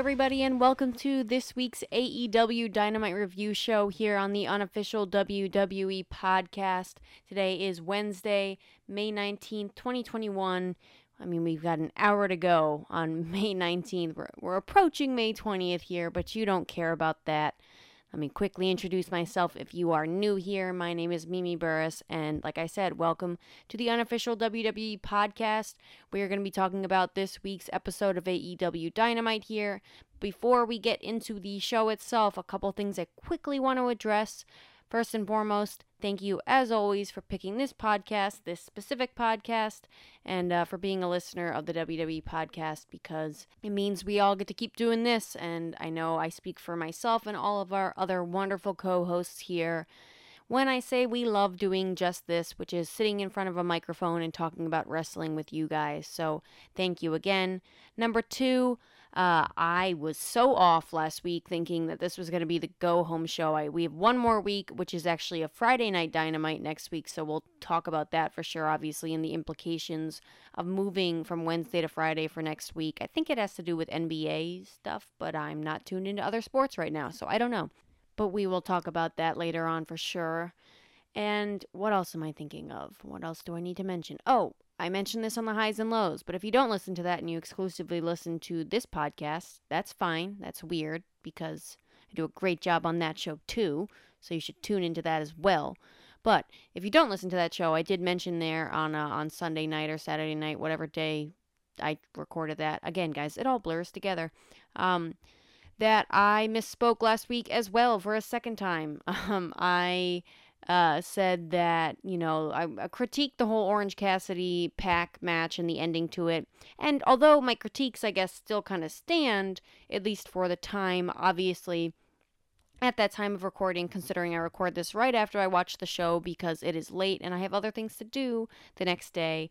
everybody, and welcome to this week's AEW Dynamite Review Show here on the unofficial WWE podcast. Today is Wednesday, May 19th, 2021. We've got an hour to go on May 19th. We're approaching May 20th here, but you don't care about that. Let me quickly introduce myself if you are new here. My name is Mimi Burris, and like I said, welcome to the unofficial WWE podcast. We are going to be talking about this week's episode of AEW Dynamite here. Before we get into the show itself, a couple things I quickly want to address. First and foremost, thank you as always for picking this specific podcast, and for being a listener of the WWE podcast, because it means we all get to keep doing this, and I know I speak for myself and all of our other wonderful co-hosts here when I say we love doing just this, which is sitting in front of a microphone and talking about wrestling with you guys. So thank you again. Number two, I was so off last week thinking that this was going to be the go-home show. We have one more week, which is actually a Friday Night Dynamite next week, so we'll talk about that for sure, obviously, and the implications of moving from Wednesday to Friday for next week. I think it has to do with NBA stuff, but I'm not tuned into other sports right now, so I don't know. But we will talk about that later on for sure. And what else am I thinking of? What else do I need to mention? Oh, I mentioned this on the highs and lows, but if you don't listen to that and you exclusively listen to this podcast, that's fine. That's weird because I do a great job on that show too, so you should tune into that as well. But if you don't listen to that show, I did mention there on Sunday night or Saturday night, whatever day I recorded that. Again, guys, it all blurs together. That I misspoke last week as well for a second time. I said that, I critiqued the whole Orange Cassidy Pac match and the ending to it. And although my critiques, I guess, still kind of stand, at least for the time, obviously, at that time of recording, considering I record this right after I watch the show because it is late and I have other things to do the next day,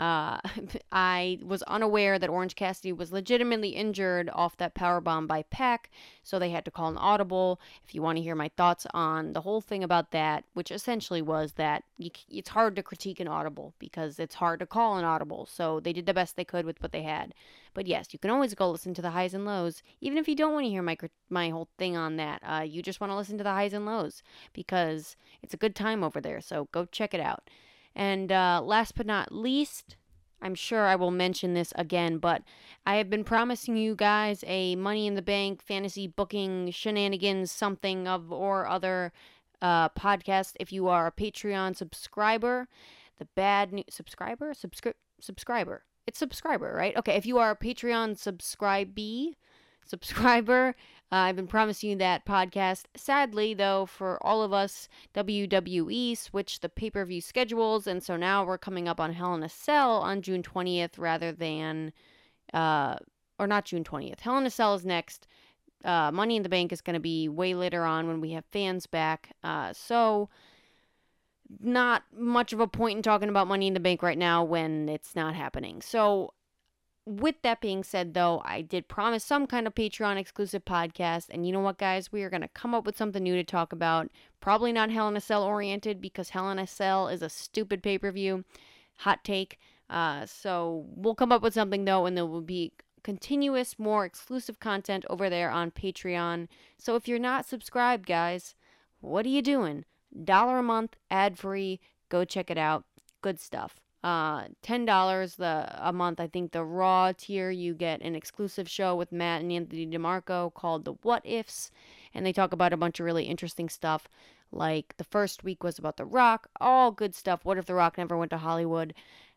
I was unaware that Orange Cassidy was legitimately injured off that powerbomb by Pac, so they had to call an audible. If you want to hear my thoughts on the whole thing about that, which essentially was that it's hard to critique an audible because it's hard to call an audible, so they did the best they could with what they had. But yes, you can always go listen to the highs and lows, even if you don't want to hear my whole thing on that. You just want to listen to the highs and lows because it's a good time over there, so go check it out. And last but not least, I'm sure I will mention this again, but I have been promising you guys a Money in the Bank fantasy booking shenanigans something of or other podcast. If you are a Patreon subscriber, the bad news subscriber. It's subscriber, right? Okay, if you are a Patreon subscriber, I've been promising you that podcast. Sadly, though, for all of us, WWE switched the pay-per-view schedules, and so now we're coming up on Hell in a Cell on June 20th rather than, or not June 20th. Hell in a Cell is next. Money in the Bank is going to be way later on when we have fans back. So not much of a point in talking about Money in the Bank right now when it's not happening. So with that being said, though, I did promise some kind of Patreon exclusive podcast, and you know what, guys? We are going to come up with something new to talk about. Probably not Hell in a Cell oriented, because Hell in a Cell is a stupid pay-per-view. Hot take. So we'll come up with something, though, and there will be continuous, more exclusive content over there on Patreon. So if you're not subscribed, guys, what are you doing? $1 a month, ad-free. Go check it out. Good stuff. $10 a month. I think the Raw tier, you get an exclusive show with Matt and Anthony DeMarco called The What Ifs, and they talk about a bunch of really interesting stuff. Like the first week was about The Rock, all good stuff. What if The Rock never went to Hollywood?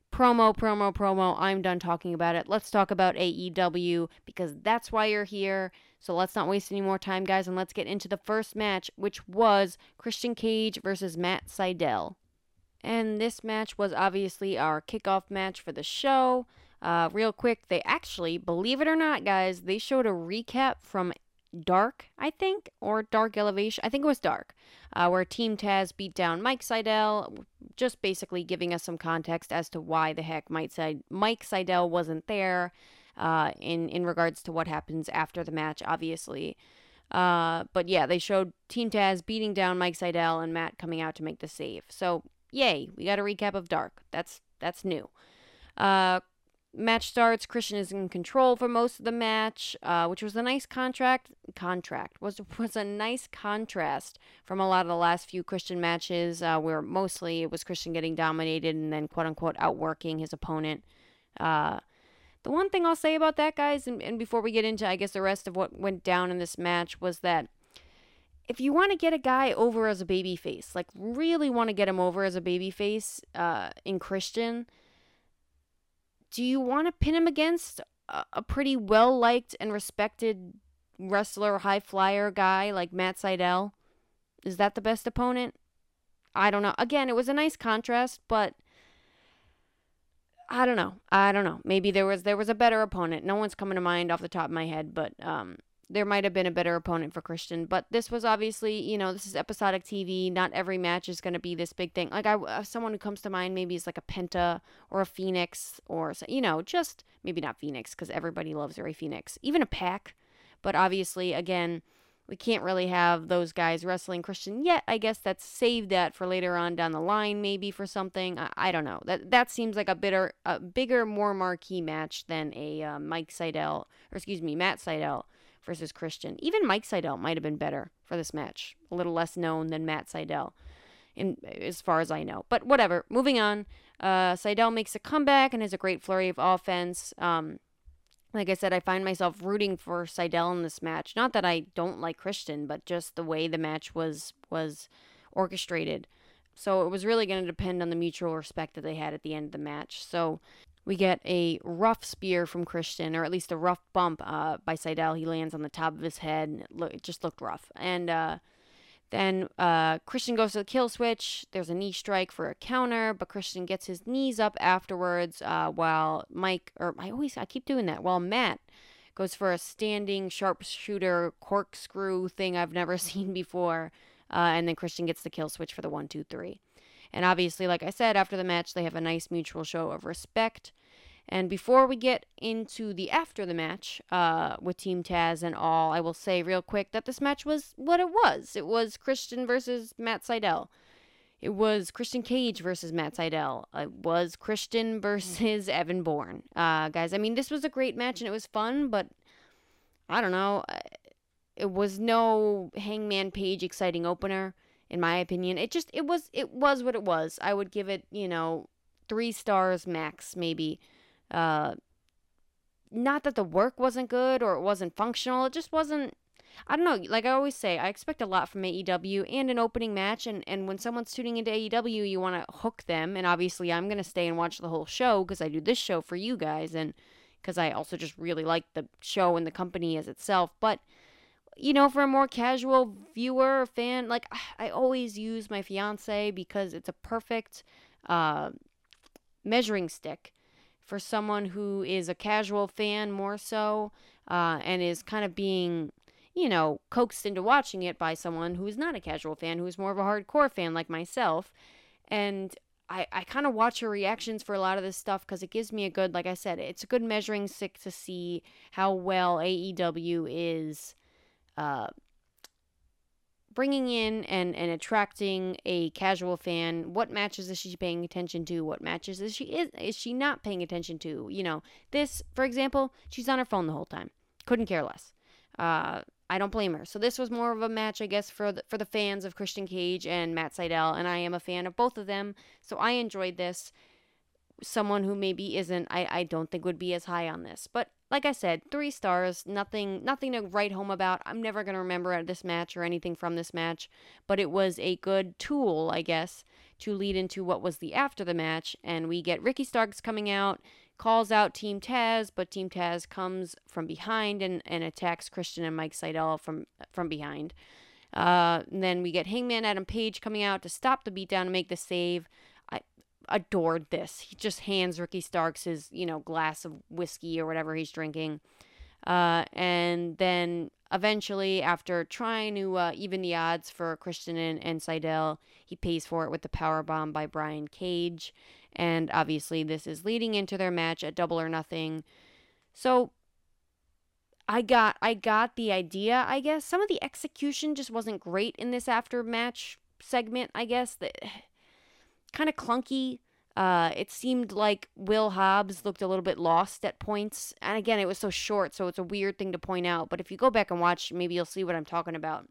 Promo. I'm done talking about it. Let's talk about AEW because that's why you're here. So let's not waste any more time, guys, and let's get into the first match, which was Christian Cage versus Matt Sydal. And this match was obviously our kickoff match for the show. Real quick, they actually, believe it or not, guys, they showed a recap from Dark, I think, or Dark Elevation. I think it was Dark, where Team Taz beat down Mike Sydal, just basically giving us some context as to why the heck Mike Sydal wasn't there in regards to what happens after the match, obviously. But yeah, they showed Team Taz beating down Mike Sydal and Matt coming out to make the save. So yay, we got a recap of Dark. That's new. Match starts. Christian is in control for most of the match, which was a nice was a nice contrast from a lot of the last few Christian matches, where mostly it was Christian getting dominated and then quote unquote outworking his opponent. The one thing I'll say about that, guys, and before we get into, I guess, the rest of what went down in this match, was that if you want to get a guy over as a babyface, like really want to get him over as a babyface in Christian, do you want to pin him against a pretty well-liked and respected wrestler, high flyer guy like Matt Sydal? Is that the best opponent? I don't know. Again, it was a nice contrast, but I don't know. Maybe there was a better opponent. No one's coming to mind off the top of my head, but there might have been a better opponent for Christian. But this was obviously, this is episodic TV. Not every match is going to be this big thing. Like, someone who comes to mind maybe is like a Penta or a Phoenix or, just maybe not Phoenix because everybody loves Ray Phoenix. Even a Pac. But obviously, again, we can't really have those guys wrestling Christian yet. I guess that's saved that for later on down the line, maybe for something. I don't know. That seems like a bigger, more marquee match than a Matt Sydal versus Christian. Even Mike Sydal might have been better for this match. A little less known than Matt Sydal, as far as I know. But whatever. Moving on. Sydal makes a comeback and has a great flurry of offense. Like I said, I find myself rooting for Sydal in this match. Not that I don't like Christian, but just the way the match was orchestrated. So it was really going to depend on the mutual respect that they had at the end of the match. So we get a rough spear from Christian, or at least a rough bump by Sydal. He lands on the top of his head, and it just looked rough. And then Christian goes to the kill switch. There's a knee strike for a counter, but Christian gets his knees up afterwards while Matt goes for a standing sharpshooter corkscrew thing I've never seen before. And then Christian gets the kill switch for the 1-2-3. And obviously, like I said, after the match, they have a nice mutual show of respect. And before we get into the after the match with Team Taz and all, I will say real quick that this match was what it was. It was Christian versus Matt Sydal. It was Christian Cage versus Matt Sydal. It was Christian versus Evan Bourne. Guys, I mean, this was a great match and it was fun, but I don't know. It was no Hangman Page exciting opener, in my opinion. It was what it was. I would give it, 3 stars max, maybe. Not that the work wasn't good or it wasn't functional. It just wasn't, I don't know. Like I always say, I expect a lot from AEW and an opening match. And when someone's tuning into AEW, you want to hook them. And obviously I'm going to stay and watch the whole show because I do this show for you guys. And because I also just really like the show and the company as itself. But, for a more casual viewer or fan, like I always use my fiance because it's a perfect measuring stick for someone who is a casual fan more so, and is kind of being, coaxed into watching it by someone who is not a casual fan, who is more of a hardcore fan like myself. And I kind of watch her reactions for a lot of this stuff because it gives me a good, like I said, it's a good measuring stick to see how well AEW is bringing in and attracting a casual fan. What matches is she paying attention to? What matches is she not paying attention to? This, for example, she's on her phone the whole time. Couldn't care less. I don't blame her. So this was more of a match, I guess, for the fans of Christian Cage and Matt Sydal, and I am a fan of both of them, so I enjoyed this. Someone who maybe isn't, I don't think would be as high on this. But like I said, 3 stars, nothing to write home about. I'm never going to remember this match or anything from this match, but it was a good tool, I guess, to lead into what was the after the match. And we get Ricky Starks coming out, calls out Team Taz, but Team Taz comes from behind and attacks Christian and Mike Sydal from behind. And then we get Hangman Adam Page coming out to stop the beatdown and make the save. Adored this. He just hands Ricky Starks his, glass of whiskey or whatever he's drinking. And then eventually, after trying to even the odds for Christian and Sydal, he pays for it with the powerbomb by Brian Cage. And obviously, this is leading into their match at Double or Nothing. So I got the idea, I guess. Some of the execution just wasn't great in this after match segment, I guess. Kind of clunky. It seemed like Will Hobbs looked a little bit lost at points. And again, it was so short, so it's a weird thing to point out. But if you go back and watch, maybe you'll see what I'm talking about.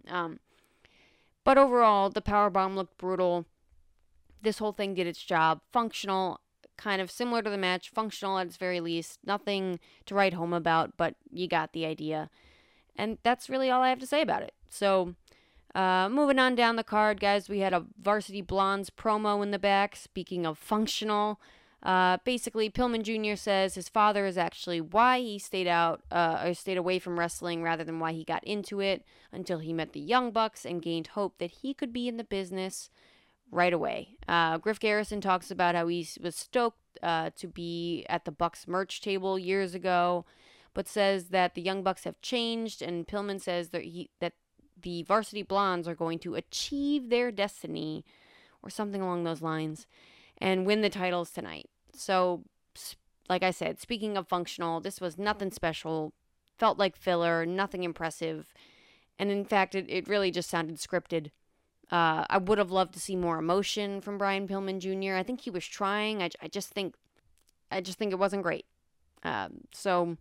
But overall, the powerbomb looked brutal. This whole thing did its job. Functional, kind of similar to the match. Functional at its very least. Nothing to write home about, but you got the idea. And that's really all I have to say about it. So, moving on down the card, guys, we had a Varsity Blondes promo in the back. Speaking of functional, basically, Pillman Jr. says his father is actually why he stayed out or stayed away from wrestling rather than why he got into it until he met the Young Bucks and gained hope that he could be in the business right away. Griff Garrison talks about how he was stoked to be at the Bucks merch table years ago, but says that the Young Bucks have changed, and Pillman says that the Varsity Blondes are going to achieve their destiny, or something along those lines, and win the titles tonight. So, like I said, speaking of functional, this was nothing special, felt like filler, nothing impressive, and in fact, it really just sounded scripted. I would have loved to see more emotion from Brian Pillman Jr. I think he was trying. I just think it wasn't great. So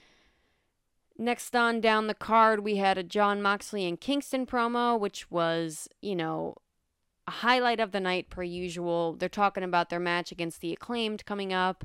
next on down the card, we had a Jon Moxley and Kingston promo, which was, a highlight of the night per usual. They're talking about their match against the Acclaimed coming up.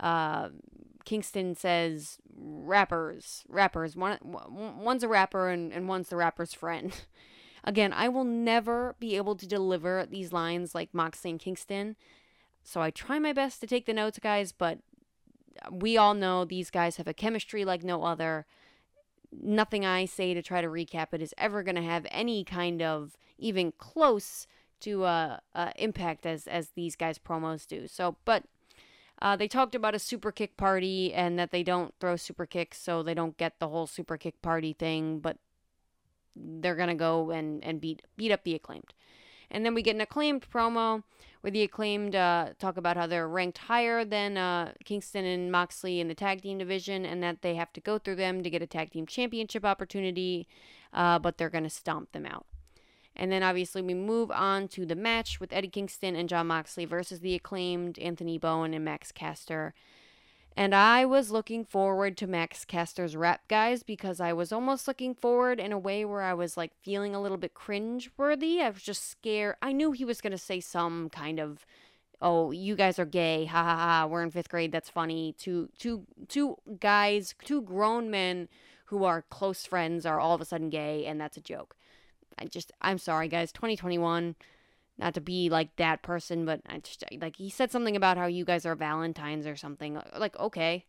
Kingston says, rappers. One's a rapper and one's the rapper's friend. Again, I will never be able to deliver these lines like Moxley and Kingston, so I try my best to take the notes, guys, but we all know these guys have a chemistry like no other. Nothing I say to try to recap it is ever going to have any kind of even close to impact as these guys' promos do. So, but they talked about a super kick party and that they don't throw super kicks, so they don't get the whole super kick party thing, but they're going to go and beat up the Acclaimed. And then we get an Acclaimed promo where the Acclaimed talk about how they're ranked higher than Kingston and Moxley in the tag team division and that they have to go through them to get a tag team championship opportunity, but they're going to stomp them out. And then obviously we move on to the match with Eddie Kingston and Jon Moxley versus the Acclaimed, Anthony Bowen and Max Caster. And I was looking forward to Max Caster's rap, guys, because I was almost looking forward in a way where I was like feeling a little bit cringe-worthy. I was just scared. I knew he was going to say some kind of, oh, you guys are gay, ha ha ha, we're in 5th grade, that's funny. Two guys, two grown men who are close friends are all of a sudden gay, and that's a joke. I'm sorry, guys, 2021... Not to be like that person, but he said something about how you guys are Valentines or something. Like, okay.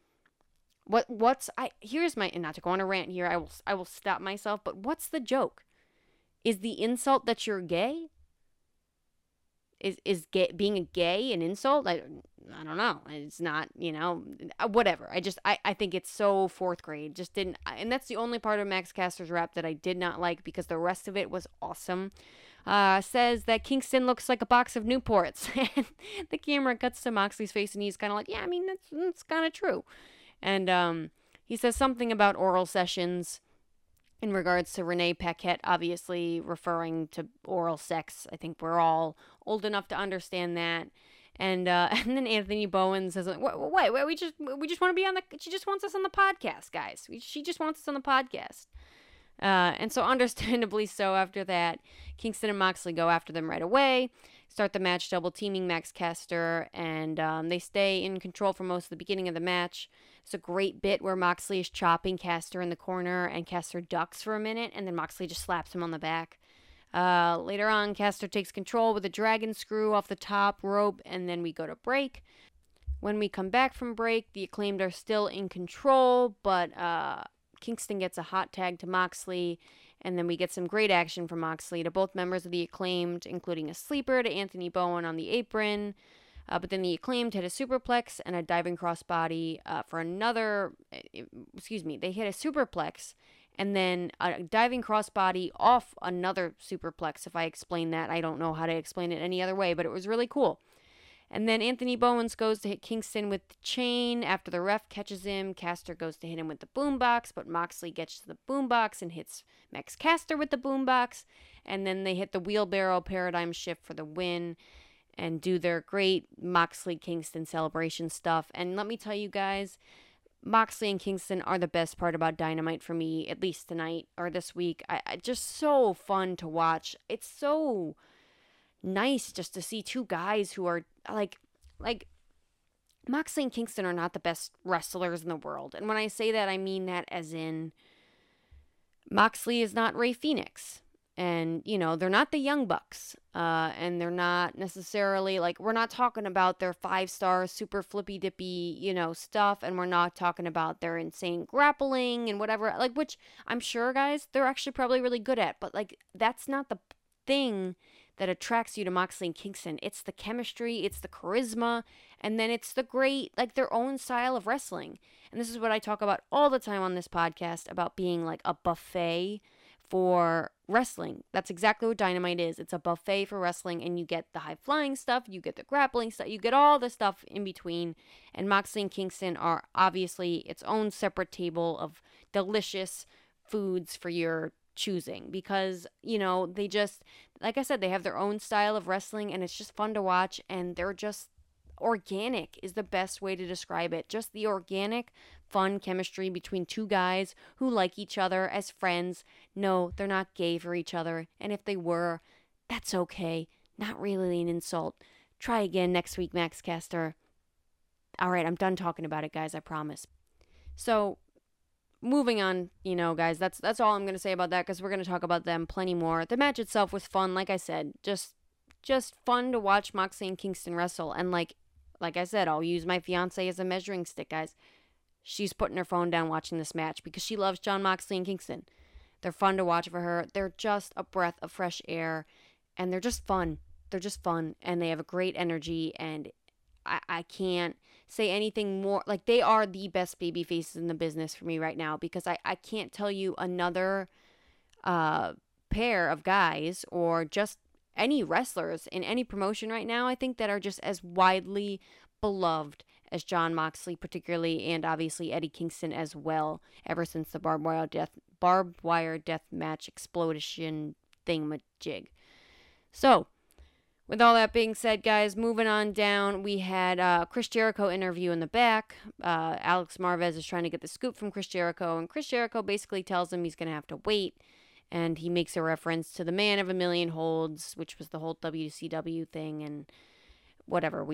Here's my, and not to go on a rant here, I will stop myself, but what's the joke? Is the insult that you're gay? Is being a gay an insult? I don't know. It's not, whatever. I think it's so 4th grade. Just didn't, and that's the only part of Max Caster's rap that I did not like because the rest of it was awesome. Says that Kingston looks like a box of Newports. And the camera cuts to Moxley's face and he's kind of like, yeah, I mean, that's kind of true. And he says something about oral sessions in regards to Renee Paquette, obviously referring to oral sex. I think we're all old enough to understand that. And then Anthony Bowen says, wait, we just want to be on she just wants us on the podcast, guys. She just wants us on the podcast. And so understandably so after that, Kingston and Moxley go after them right away, start the match double teaming Max Caster, and they stay in control for most of the beginning of the match. It's a great bit where Moxley is chopping Caster in the corner and Caster ducks for a minute and then Moxley just slaps him on the back. Later on, Caster takes control with a dragon screw off the top rope and then we go to break. When we come back from break, the Acclaimed are still in control, but Kingston gets a hot tag to Moxley, and then we get some great action from Moxley to both members of the Acclaimed, including a sleeper to Anthony Bowen on the apron. But then the Acclaimed hit a superplex and a diving crossbody for another. They hit a superplex and then a diving crossbody off another superplex. If I explain that, I don't know how to explain it any other way, but it was really cool. And then Anthony Bowens goes to hit Kingston with the chain. After the ref catches him, Caster goes to hit him with the boombox, but Moxley gets to the boombox and hits Max Caster with the boombox. And then they hit the wheelbarrow paradigm shift for the win. and do their great Moxley Kingston celebration stuff. And let me tell you guys, Moxley and Kingston are the best part about Dynamite for me, at least tonight or this week. I just so fun to watch. It's so nice just to see two guys who are like Moxley and Kingston are not the best wrestlers in the world. And when I say that, I mean that as in Moxley is not Rey Fenix. And, you know, they're not the Young Bucks. And they're not necessarily, like, we're not talking about their 5-star super flippy dippy, you know, stuff. And we're not talking about their insane grappling and whatever. Like, which I'm sure, guys, they're actually probably really good at. But, like, that's not the thing that attracts you to Moxley and Kingston. It's the chemistry, it's the charisma, and then it's the great, like, their own style of wrestling. And this is what I talk about all the time on this podcast, about being like a buffet for wrestling. That's exactly what Dynamite is. It's a buffet for wrestling, and you get the high flying stuff, you get the grappling stuff, you get all the stuff in between. And Moxley and Kingston are obviously its own separate table of delicious foods for your choosing, because, you know, they just, like I said, they have their own style of wrestling, and it's just fun to watch, and they're just organic is the best way to describe it. Just the organic, fun chemistry between two guys who like each other as friends. No, they're not gay for each other, and if they were, that's okay. Not really an insult. Try again next week, Max Caster. All right, I'm done talking about it, guys, I promise. So, moving on, you know, guys, that's all I'm going to say about that, because we're going to talk about them plenty more. The match itself was fun, like I said, just fun to watch Moxley and Kingston wrestle. And like I said, I'll use my fiance as a measuring stick, guys. She's putting her phone down watching this match because she loves Jon Moxley and Kingston. They're fun to watch for her. They're just a breath of fresh air, and they're just fun. They're just fun, and they have a great energy, and I can't say anything more. Like, they are the best baby faces in the business for me right now, because I can't tell you another pair of guys, or just any wrestlers in any promotion right now, I think, that are just as widely beloved as Jon Moxley particularly, and obviously Eddie Kingston as well, ever since the barbed wire death match explosion thingamajig. So, with all that being said, guys, moving on down, we had Chris Jericho interview in the back. Alex Marvez is trying to get the scoop from Chris Jericho, and Chris Jericho basically tells him he's going to have to wait, and he makes a reference to the Man of a Million Holds, which was the whole WCW thing, and whatever.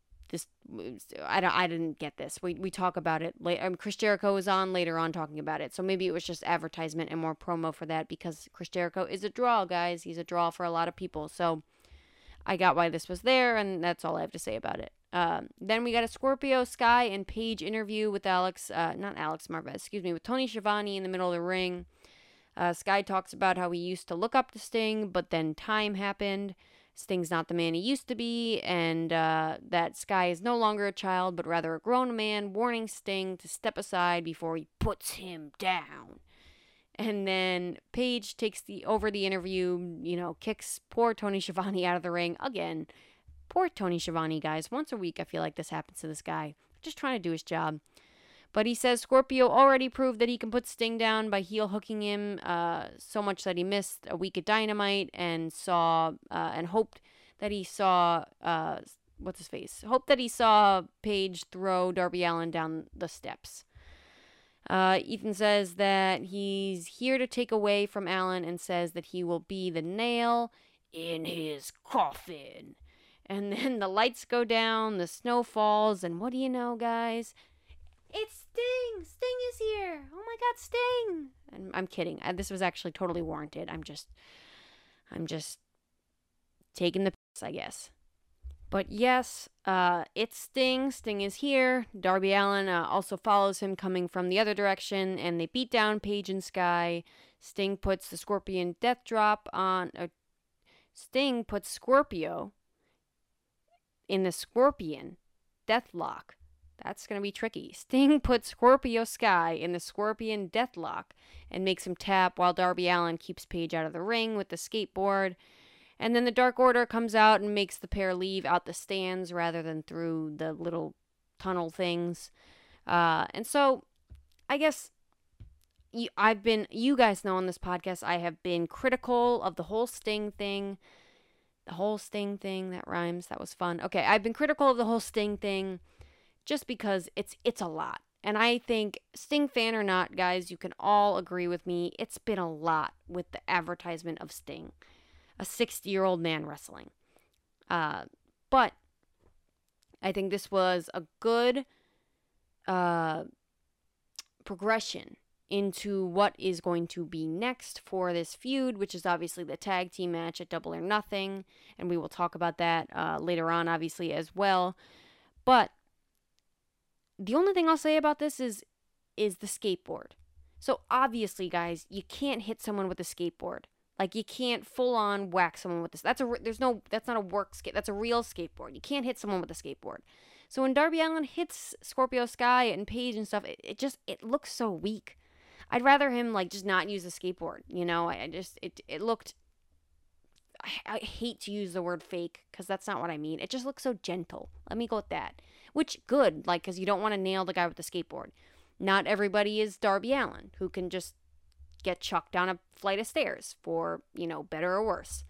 I didn't get this. We talk about it later. Chris Jericho was on later on talking about it, so maybe it was just advertisement and more promo for that, because Chris Jericho is a draw, guys. He's a draw for a lot of people, so I got why this was there, and that's all I have to say about it. Then we got a Scorpio Sky and Paige interview with with Tony Schiavone in the middle of the ring. Sky talks about how he used to look up to Sting, but then time happened. Sting's not the man he used to be, and that Sky is no longer a child, but rather a grown man, warning Sting to step aside before he puts him down. And then Paige takes over the interview, you know, kicks poor Tony Schiavone out of the ring again. Poor Tony Schiavone, guys. Once a week, I feel like this happens to this guy. Just trying to do his job. But he says Scorpio already proved that he can put Sting down by heel hooking him so much that he missed a week of Dynamite, and hoped that he saw hoped that he saw Paige throw Darby Allin down the steps. Ethan says that he's here to take away from Allin, and says that he will be the nail in his coffin. And then the lights go down, the snow falls, and what do you know, guys? It's Sting! Sting is here! Oh my god, Sting! And I'm kidding. This was actually totally warranted. I'm just taking the piss, I guess. But yes, it's Sting. Sting is here. Darby Allin also follows him coming from the other direction, and they beat down Paige and Sky. Sting puts the Scorpion Death Drop on... Sting puts Scorpio in the Scorpion Deathlock. That's going to be tricky. Sting puts Scorpio Sky in the Scorpion Deathlock and makes him tap, while Darby Allin keeps Paige out of the ring with the skateboard. And then the Dark Order comes out and makes the pair leave out the stands rather than through the little tunnel things. And so, I guess, you guys know on this podcast, I have been critical of the whole Sting thing. The whole Sting thing, that rhymes, that was fun. Okay, I've been critical of the whole Sting thing just because it's a lot. And I think, Sting fan or not, guys, you can all agree with me, it's been a lot with the advertisement of Sting. A 60-year-old man wrestling. But I think this was a good progression into what is going to be next for this feud, which is obviously the tag team match at Double or Nothing. And we will talk about that later on, obviously, as well. But the only thing I'll say about this is the skateboard. So obviously, guys, you can't hit someone with a skateboard. Like, you can't full on whack someone with this. That's not a work skate. That's a real skateboard. You can't hit someone with a skateboard. So when Darby Allin hits Scorpio Sky and Paige and stuff, it looks so weak. I'd rather him like just not use a skateboard. You know, it looked. I hate to use the word fake because that's not what I mean. It just looks so gentle. Let me go with that. Which good, like, because you don't want to nail the guy with the skateboard. Not everybody is Darby Allin, who can just get chucked down a flight of stairs for, better or worse.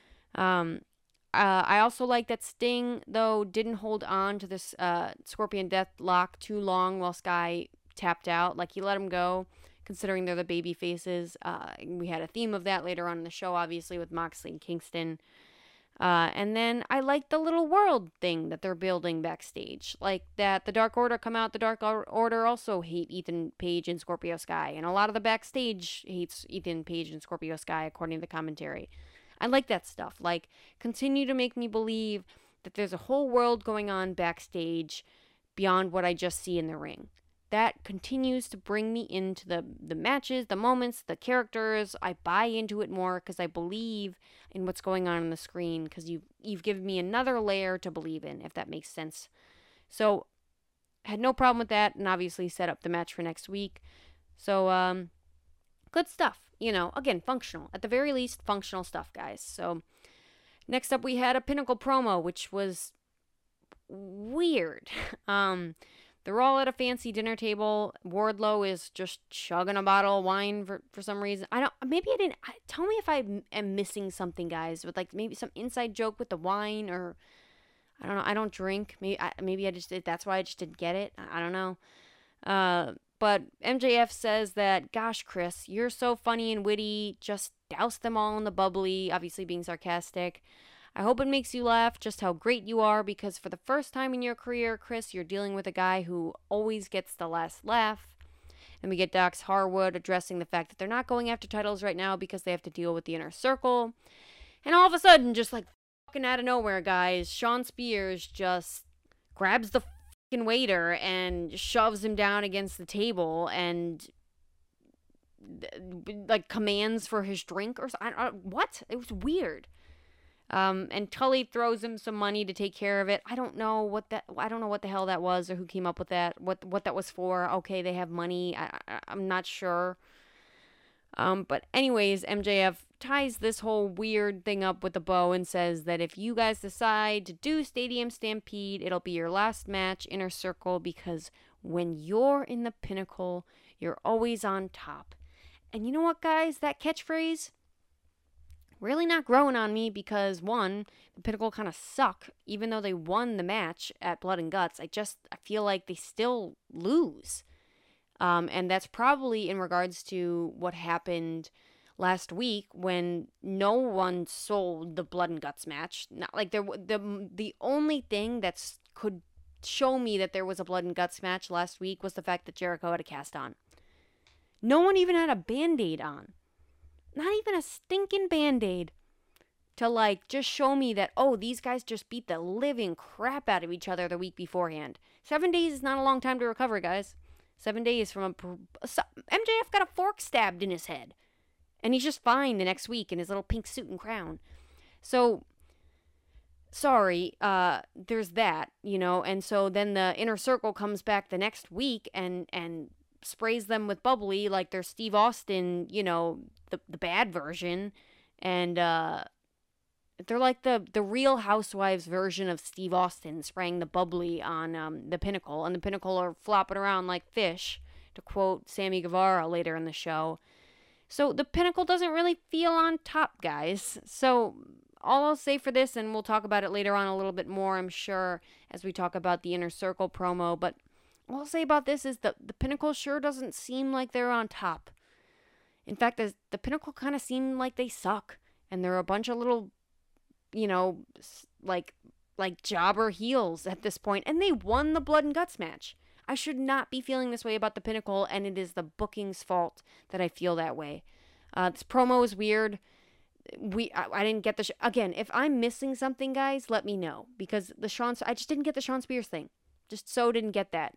I also like that Sting, though, didn't hold on to this Scorpion Death Lock too long while Sky tapped out. Like, he let him go, considering they're the baby faces. We had a theme of that later on in the show, obviously, with Moxley and Kingston. And then I like the little world thing that they're building backstage. Like that the Dark Order come out. The Dark Order also hate Ethan Page and Scorpio Sky. And a lot of the backstage hates Ethan Page and Scorpio Sky, according to the commentary. I like that stuff. Like, continue to make me believe that there's a whole world going on backstage beyond what I just see in the ring. That continues to bring me into the matches, the moments, the characters. I buy into it more because I believe in what's going on the screen, because you've given me another layer to believe in, if that makes sense. So, had no problem with that, and obviously set up the match for next week. So, good stuff. Again, functional. At the very least, functional stuff, guys. So, next up we had a Pinnacle promo, which was weird. They're all at a fancy dinner table. Wardlow is just chugging a bottle of wine for some reason. Tell me if I am missing something, guys, with like maybe some inside joke with the wine, or I don't know. I don't drink. Maybe I just did. That's why I just didn't get it. I don't know. But MJF says that, gosh, Chris, you're so funny and witty. Just douse them all in the bubbly, obviously being sarcastic. I hope it makes you laugh just how great you are, because for the first time in your career, Chris, you're dealing with a guy who always gets the last laugh. And we get Dax Harwood addressing the fact that they're not going after titles right now because they have to deal with the Inner Circle. And all of a sudden, just like fucking out of nowhere, guys, Shawn Spears just grabs the fucking waiter and shoves him down against the table and like commands for his drink or something. What? It was weird. And Tully throws him some money to take care of it. I don't know what the hell that was, or who came up with that, what that was for. Okay, they have money. I'm not sure. But anyways, MJF ties this whole weird thing up with a bow and says that if you guys decide to do Stadium Stampede, it'll be your last match, Inner Circle, because when you're in the Pinnacle, you're always on top. And you know what, guys? That catchphrase, really not growing on me, because one, the Pinnacle kind of suck. Even though they won the match at Blood and Guts, I feel like they still lose. And that's probably in regards to what happened last week when no one sold the Blood and Guts match. Not like the only thing that could show me that there was a Blood and Guts match last week was the fact that Jericho had a cast on. No one even had a Band-Aid on. Not even a stinking Band-Aid to like just show me that, oh, these guys just beat the living crap out of each other the week beforehand. 7 days is not a long time to recover, guys. 7 days from MJF got a fork stabbed in his head. And he's just fine the next week in his little pink suit and crown. So, sorry, there's that, and so then the Inner Circle comes back the next week and sprays them with bubbly like they're Steve Austin, the bad version, and they're like the Real Housewives version of Steve Austin, spraying the bubbly on the Pinnacle, and the Pinnacle are flopping around like fish, to quote Sammy Guevara later in the show. So the Pinnacle doesn't really feel on top, guys. So all I'll say for this, and we'll talk about it later on a little bit more, I'm sure, as we talk about the Inner Circle promo, but all I'll say about this is that the Pinnacle sure doesn't seem like they're on top. In fact, the Pinnacle kind of seem like they suck, and they're a bunch of little, like jobber heels at this point, and they won the Blood and Guts match. I should not be feeling this way about the Pinnacle, and it is the booking's fault that I feel that way. This promo is weird. I didn't get again, if I'm missing something, guys, let me know, because I just didn't get the Shawn Spears thing. Just so didn't get that.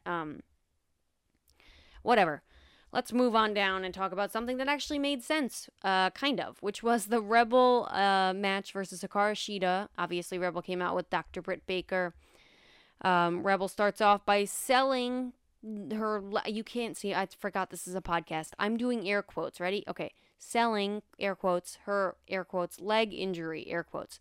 Whatever. Let's move on down and talk about something that actually made sense, kind of, which was the Rebel match versus Hikaru Shida. Obviously, Rebel came out with Dr. Britt Baker. Rebel starts off by selling her, you can't see, I forgot this is a podcast. I'm doing air quotes, ready? Okay. Selling, air quotes, her, air quotes, leg injury, air quotes.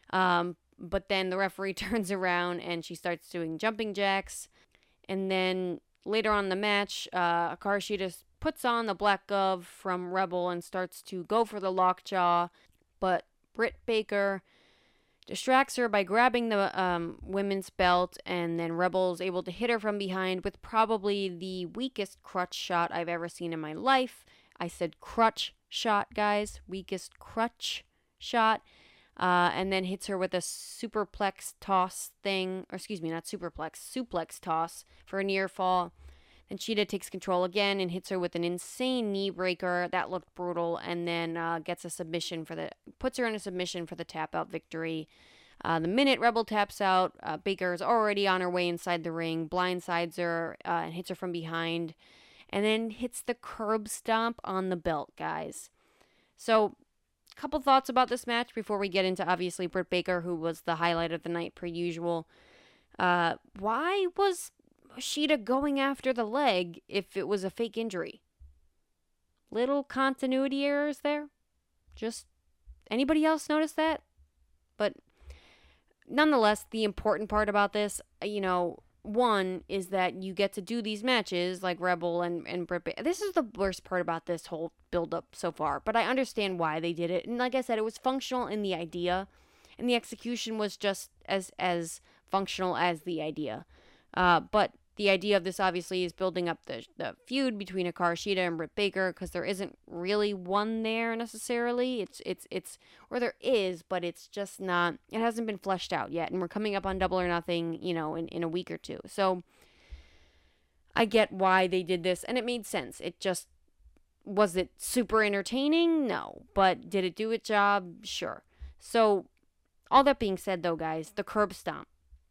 But then the referee turns around and she starts doing jumping jacks. And then later on in the match, Hikaru Shida puts on the black glove from Rebel and starts to go for the lockjaw. But Britt Baker distracts her by grabbing the women's belt, and then Rebel's able to hit her from behind with probably the weakest crutch shot I've ever seen in my life. I said crutch shot, guys. Weakest crutch shot. And then hits her with a superplex toss thing. Or excuse me, not superplex. Suplex toss for a near fall. Then Shida takes control again and hits her with an insane knee breaker. That looked brutal. And then gets a submission puts her in a submission for the tap out victory. The minute Rebel taps out, Baker is already on her way inside the ring, blindsides her and hits her from behind. And then hits the curb stomp on the belt, guys. So, a couple thoughts about this match before we get into, obviously, Britt Baker, who was the highlight of the night per usual. Why was Shida going after the leg if it was a fake injury? Little continuity errors there. Just, anybody else notice that? But, nonetheless, the important part about this, one is that you get to do these matches like Rebel and Britt Baker. This is the worst part about this whole build-up so far, but I understand why they did it. And like I said, it was functional in the idea, and the execution was just as functional as the idea. But the idea of this obviously is building up the feud between Hikaru Shida and Britt Baker, because there isn't really one there necessarily. It's or there is, but it's just not. It hasn't been fleshed out yet, and we're coming up on Double or Nothing, in a week or two. So I get why they did this, and it made sense. Was it super entertaining? No, but did it do its job? Sure. So all that being said, though, guys, the curb stomp.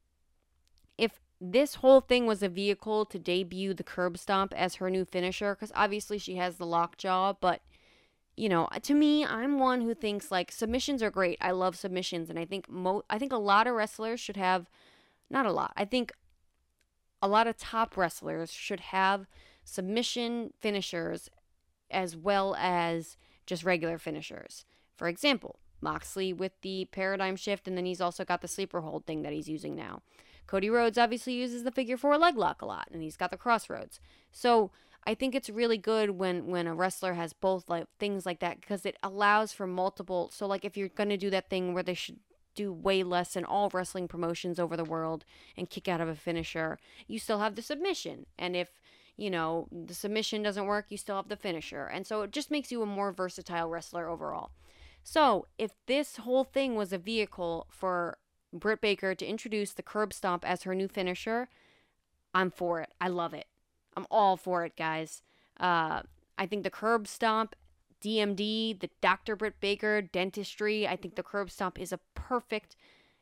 If this whole thing was a vehicle to debut the curb stomp as her new finisher, because obviously she has the lockjaw, but, to me, I'm one who thinks, submissions are great. I love submissions, and I think a lot of wrestlers should have, not a lot, I think a lot of top wrestlers should have submission finishers as well as just regular finishers. For example, Moxley with the paradigm shift, and then he's also got the sleeper hold thing that he's using now. Cody Rhodes obviously uses the figure 4 leg lock a lot, and he's got the crossroads. So I think it's really good when a wrestler has both things like that, because it allows for multiple. So if you're going to do that thing where they should do way less in all wrestling promotions over the world and kick out of a finisher, you still have the submission. And if, the submission doesn't work, you still have the finisher. And so it just makes you a more versatile wrestler overall. So if this whole thing was a vehicle for Britt Baker to introduce the curb stomp as her new finisher, I'm for it. I love it. I'm all for it, guys. I think the curb stomp, DMD, the Dr. Britt Baker dentistry, I think the curb stomp is a perfect,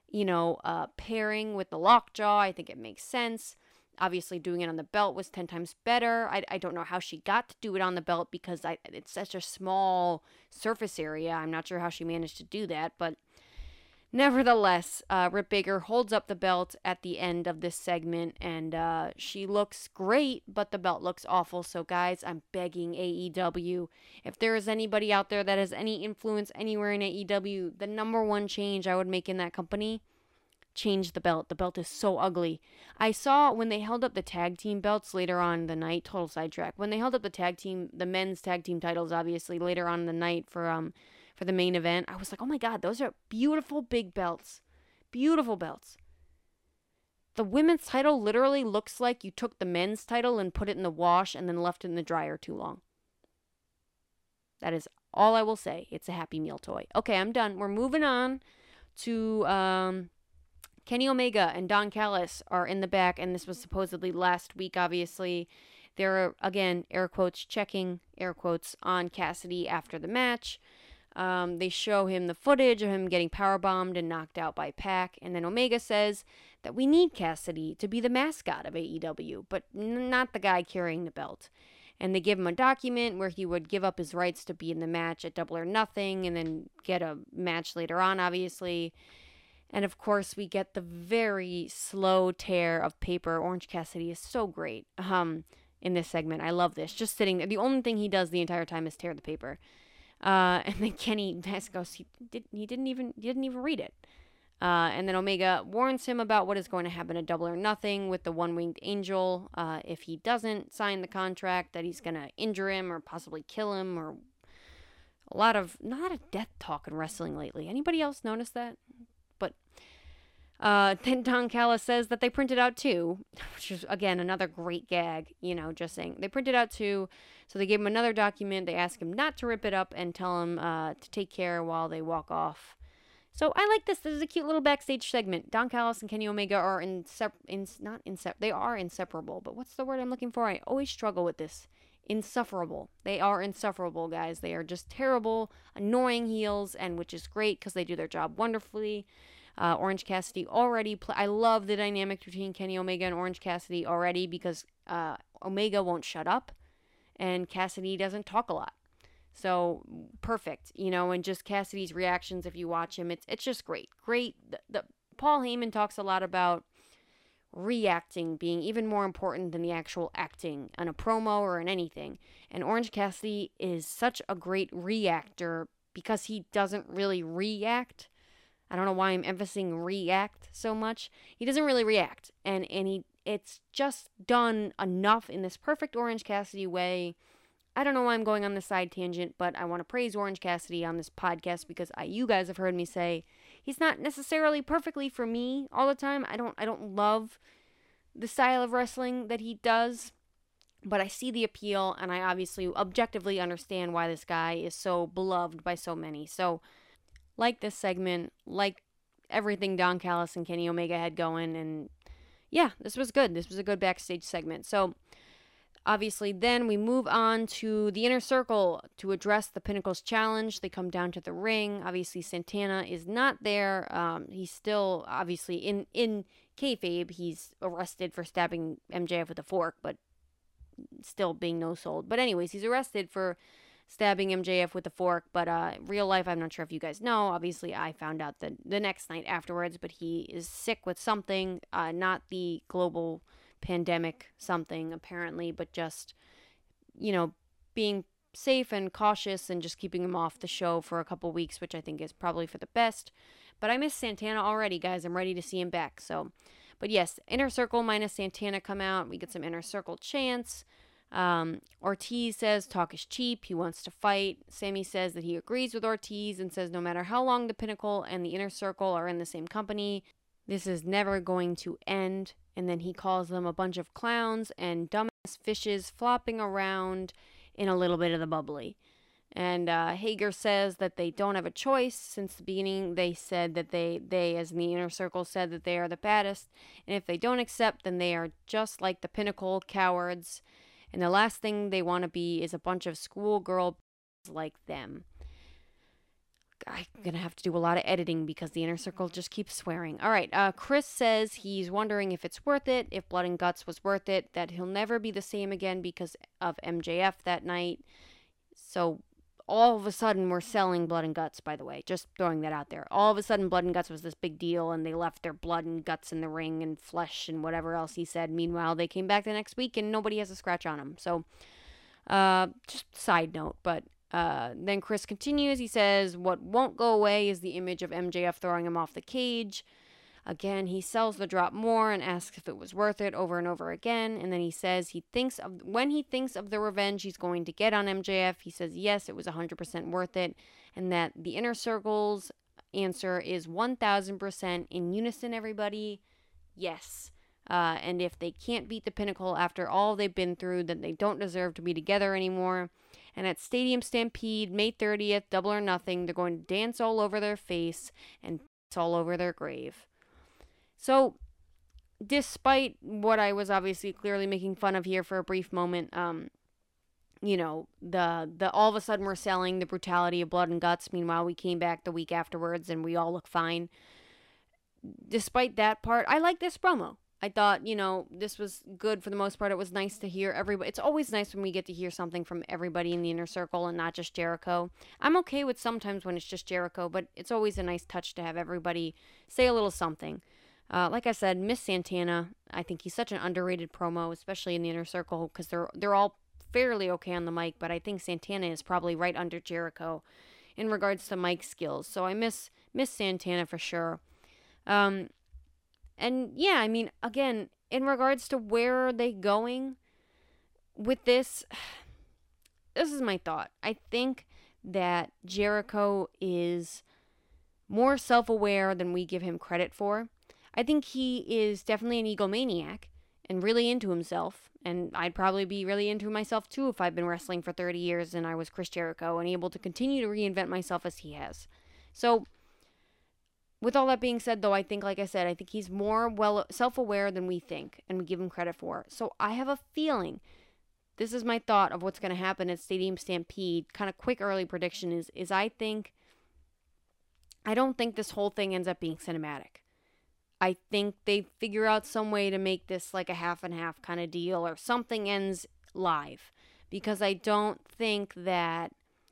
pairing with the lockjaw. I think it makes sense. Obviously, doing it on the belt was 10 times better. I don't know how she got to do it on the belt, because it's such a small surface area. I'm not sure how she managed to do that, but nevertheless, Britt Baker holds up the belt at the end of this segment, and she looks great, but the belt looks awful. So, guys, I'm begging AEW, if there is anybody out there that has any influence anywhere in AEW, the number one change I would make in that company, change the belt. The belt is so ugly. I saw when they held up the tag team belts later on in the night, total sidetrack, when they held up the men's tag team titles, obviously, later on in the night for for the main event. I was like, oh my God, those are beautiful big belts. Beautiful belts. The women's title literally looks like you took the men's title and put it in the wash and then left it in the dryer too long. That is all I will say. It's a Happy Meal toy. Okay, I'm done. We're moving on to Kenny Omega and Don Callis are in the back, and this was supposedly last week, obviously. They're, again, air quotes, checking, air quotes, on Cassidy after the match. They show him the footage of him getting powerbombed and knocked out by Pac, and then Omega says that we need Cassidy to be the mascot of AEW, but not the guy carrying the belt. And they give him a document where he would give up his rights to be in the match at Double or Nothing and then get a match later on, obviously. And of course, we get the very slow tear of paper. Orange Cassidy is so great in this segment. I love this. Just sitting there. The only thing he does the entire time is tear the paper. And then Kenny goes, he didn't even read it. And then Omega warns him about what is going to happen at Double or Nothing with the One-Winged Angel. If he doesn't sign the contract, that he's going to injure him or possibly kill him, or not a lot of death talk in wrestling lately. Anybody else notice that? But then Don Callis says that they printed out too, which is, again, another great gag, just saying. They printed out too, so they gave him another document. They ask him not to rip it up and tell him to take care while they walk off. So I like this. This is a cute little backstage segment. Don Callis and Kenny Omega are they are inseparable. But what's the word I'm looking for? I always struggle with this. Insufferable. They are insufferable, guys. They are just terrible, annoying heels, and which is great because they do their job wonderfully. Orange Cassidy already I love the dynamic between Kenny Omega and Orange Cassidy already because Omega won't shut up and Cassidy doesn't talk a lot. So perfect, and just Cassidy's reactions if you watch him, it's just great. Great. The Paul Heyman talks a lot about reacting being even more important than the actual acting on a promo or in anything. And Orange Cassidy is such a great reactor because he doesn't really react. I don't know why I'm emphasizing react so much. He doesn't really react, and it's just done enough in this perfect Orange Cassidy way. I don't know why I'm going on this side tangent, but I want to praise Orange Cassidy on this podcast because you guys have heard me say he's not necessarily perfectly for me all the time. I don't love the style of wrestling that he does, but I see the appeal, and I obviously objectively understand why this guy is so beloved by so many. So, like this segment, like everything Don Callis and Kenny Omega had going, and yeah, this was good. This was a good backstage segment. So, obviously, then we move on to the Inner Circle to address the Pinnacle's challenge. They come down to the ring. Obviously, Santana is not there. He's still, obviously, in kayfabe, he's arrested for stabbing MJF with a fork, but still being no-sold. But anyways, he's arrested for stabbing MJF with a fork, but real life, I'm not sure if you guys know. Obviously, I found out the next night afterwards, but he is sick with something, not the global pandemic something apparently, but just being safe and cautious and just keeping him off the show for a couple weeks, which I think is probably for the best. But I miss Santana already, guys. I'm ready to see him back. So, but yes, Inner Circle minus Santana come out. We get some Inner Circle chants. Ortiz says talk is cheap. He wants to fight. Sammy says that he agrees with Ortiz and says no matter how long the Pinnacle and the Inner Circle are in the same company, this is never going to end. And then he calls them a bunch of clowns and dumbass fishes flopping around in a little bit of the bubbly. And Hager says that they don't have a choice. Since the beginning, they said that they, as in the Inner Circle, said that they are the baddest. And if they don't accept, then they are just like the Pinnacle, cowards. And the last thing they want to be is a bunch of schoolgirl like them. I'm going to have to do a lot of editing because the Inner Circle just keeps swearing. All right, Chris says he's wondering if it's worth it, if Blood and Guts was worth it, that he'll never be the same again because of MJF that night. So all of a sudden we're selling Blood and Guts, by the way. Just throwing that out there. All of a sudden Blood and Guts was this big deal and they left their blood and guts in the ring and flesh and whatever else he said. Meanwhile, they came back the next week and nobody has a scratch on them. So just side note, but then Chris continues. He says, what won't go away is the image of MJF throwing him off the cage. Again, he sells the drop more and asks if it was worth it over and over again. And then he says when he thinks of the revenge he's going to get on MJF, he says yes, it was 100% worth it. And that the Inner Circle's answer is 1000% in unison, everybody. Yes. And if they can't beat the Pinnacle after all they've been through, then they don't deserve to be together anymore. And at Stadium Stampede, May 30th, Double or Nothing, they're going to dance all over their face and dance all over their grave. So, despite what I was obviously clearly making fun of here for a brief moment, the all of a sudden we're selling the brutality of Blood and Guts. Meanwhile, we came back the week afterwards and we all look fine. Despite that part, I like this promo. I thought, this was good for the most part. It was nice to hear everybody. It's always nice when we get to hear something from everybody in the Inner Circle and not just Jericho. I'm okay with sometimes when it's just Jericho, but it's always a nice touch to have everybody say a little something. Like I said, Miss Santana, I think he's such an underrated promo, especially in the Inner Circle, because they're all fairly okay on the mic, but I think Santana is probably right under Jericho in regards to mic skills. So I miss Santana for sure. And yeah, I mean, again, in regards to where are they going with this, this is my thought. I think that Jericho is more self-aware than we give him credit for. I think he is definitely an egomaniac and really into himself. And I'd probably be really into myself too if I've been wrestling for 30 years and I was Chris Jericho and able to continue to reinvent myself as he has. So, with all that being said, though, I think, like I said, I think he's more self-aware than we think and we give him credit for. So I have a feeling, this is my thought of what's going to happen at Stadium Stampede, kind of quick early prediction is I don't think this whole thing ends up being cinematic. I think they figure out some way to make this like a half and half kind of deal or something ends live. Because I think that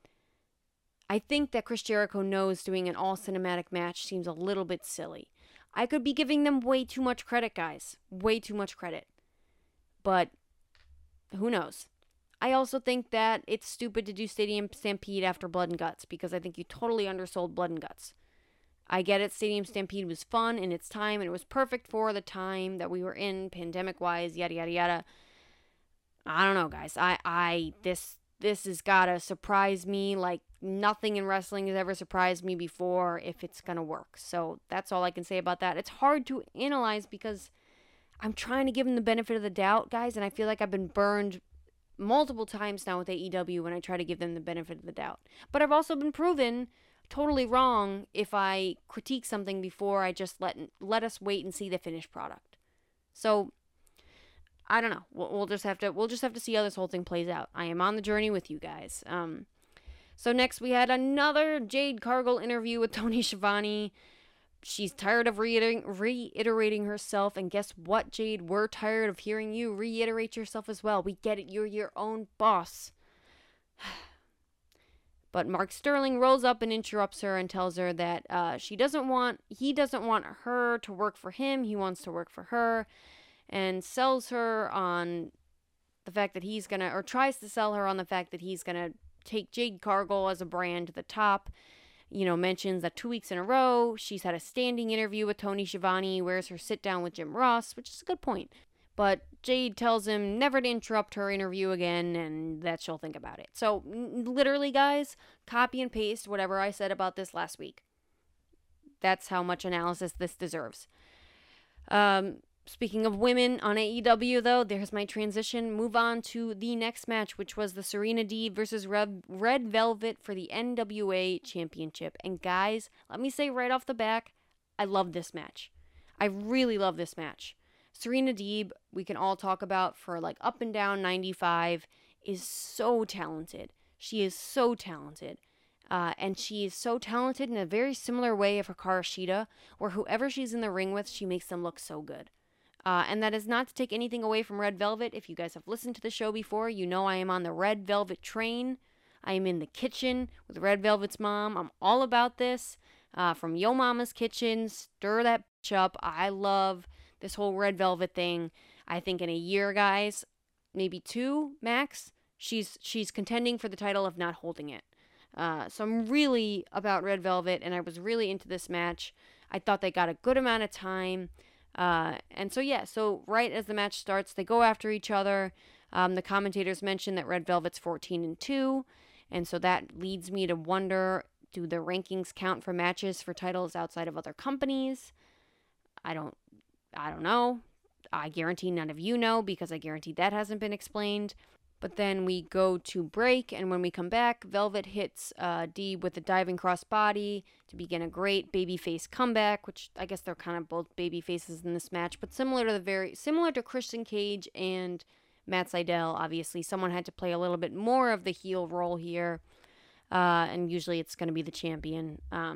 Chris Jericho knows doing an all cinematic match seems a little bit silly. I could be giving them way too much credit, guys. Way too much credit. But who knows? I also think that it's stupid to do Stadium Stampede after Blood and Guts because I think you totally undersold Blood and Guts. I get it, Stadium Stampede was fun in its time and it was perfect for the time that we were in, pandemic-wise, yada, yada, yada. I don't know, guys. This has gotta surprise me like nothing in wrestling has ever surprised me before if it's gonna work. So that's all I can say about that. It's hard to analyze because I'm trying to give them the benefit of the doubt, guys, and I feel like I've been burned multiple times now with AEW when I try to give them the benefit of the doubt. But I've also been proven totally wrong if I critique something before I just let us wait and see the finished product. So I don't know. We'll just have to see how this whole thing plays out. I am on the journey with you guys. So next we had another Jade Cargill interview with Tony Schiavone. She's tired of reiterating herself, and guess what, Jade? We're tired of hearing you reiterate yourself as well. We get it. You're your own boss. But Mark Sterling rolls up and interrupts her and tells her that he doesn't want her to work for him. He wants to work for her. And sells her on the fact that tries to sell her on the fact that he's going to take Jade Cargill as a brand to the top. Mentions that 2 weeks in a row, she's had a standing interview with Tony Schiavone, wears her sit down with Jim Ross, which is a good point. But Jade tells him never to interrupt her interview again and that she'll think about it. So, literally, guys, copy and paste whatever I said about this last week. That's how much analysis this deserves. Speaking of women on AEW, though, there's my transition. Move on to the next match, which was the Serena Deeb versus Red Velvet for the NWA Championship. And guys, let me say right off the back, I love this match. I really love this match. Serena Deeb, we can all talk about for like up and down 95, is so talented. She is so talented. And she is so talented in a very similar way of Hikaru Shida, where whoever she's in the ring with, she makes them look so good. And that is not to take anything away from Red Velvet. If you guys have listened to the show before, you know I am on the Red Velvet train. I am in the kitchen with Red Velvet's mom. I'm all about this. From Yo Mama's Kitchen, stir that bitch up. I love this whole Red Velvet thing. I think in a year, guys, maybe 2 max, she's contending for the title of not holding it. So I'm really about Red Velvet, and I was really into this match. I thought they got a good amount of time. So right as the match starts, they go after each other. The commentators mentioned that Red Velvet's 14-2, and so that leads me to wonder, do the rankings count for matches for titles outside of other companies? I don't know. I guarantee none of you know, because I guarantee that hasn't been explained. But then we go to break, and when we come back, Velvet hits Deeb with a diving crossbody to begin a great babyface comeback, which I guess they're kind of both baby faces in this match, but similar to Christian Cage and Matt Sydal. Obviously, someone had to play a little bit more of the heel role here, and usually it's going to be the champion.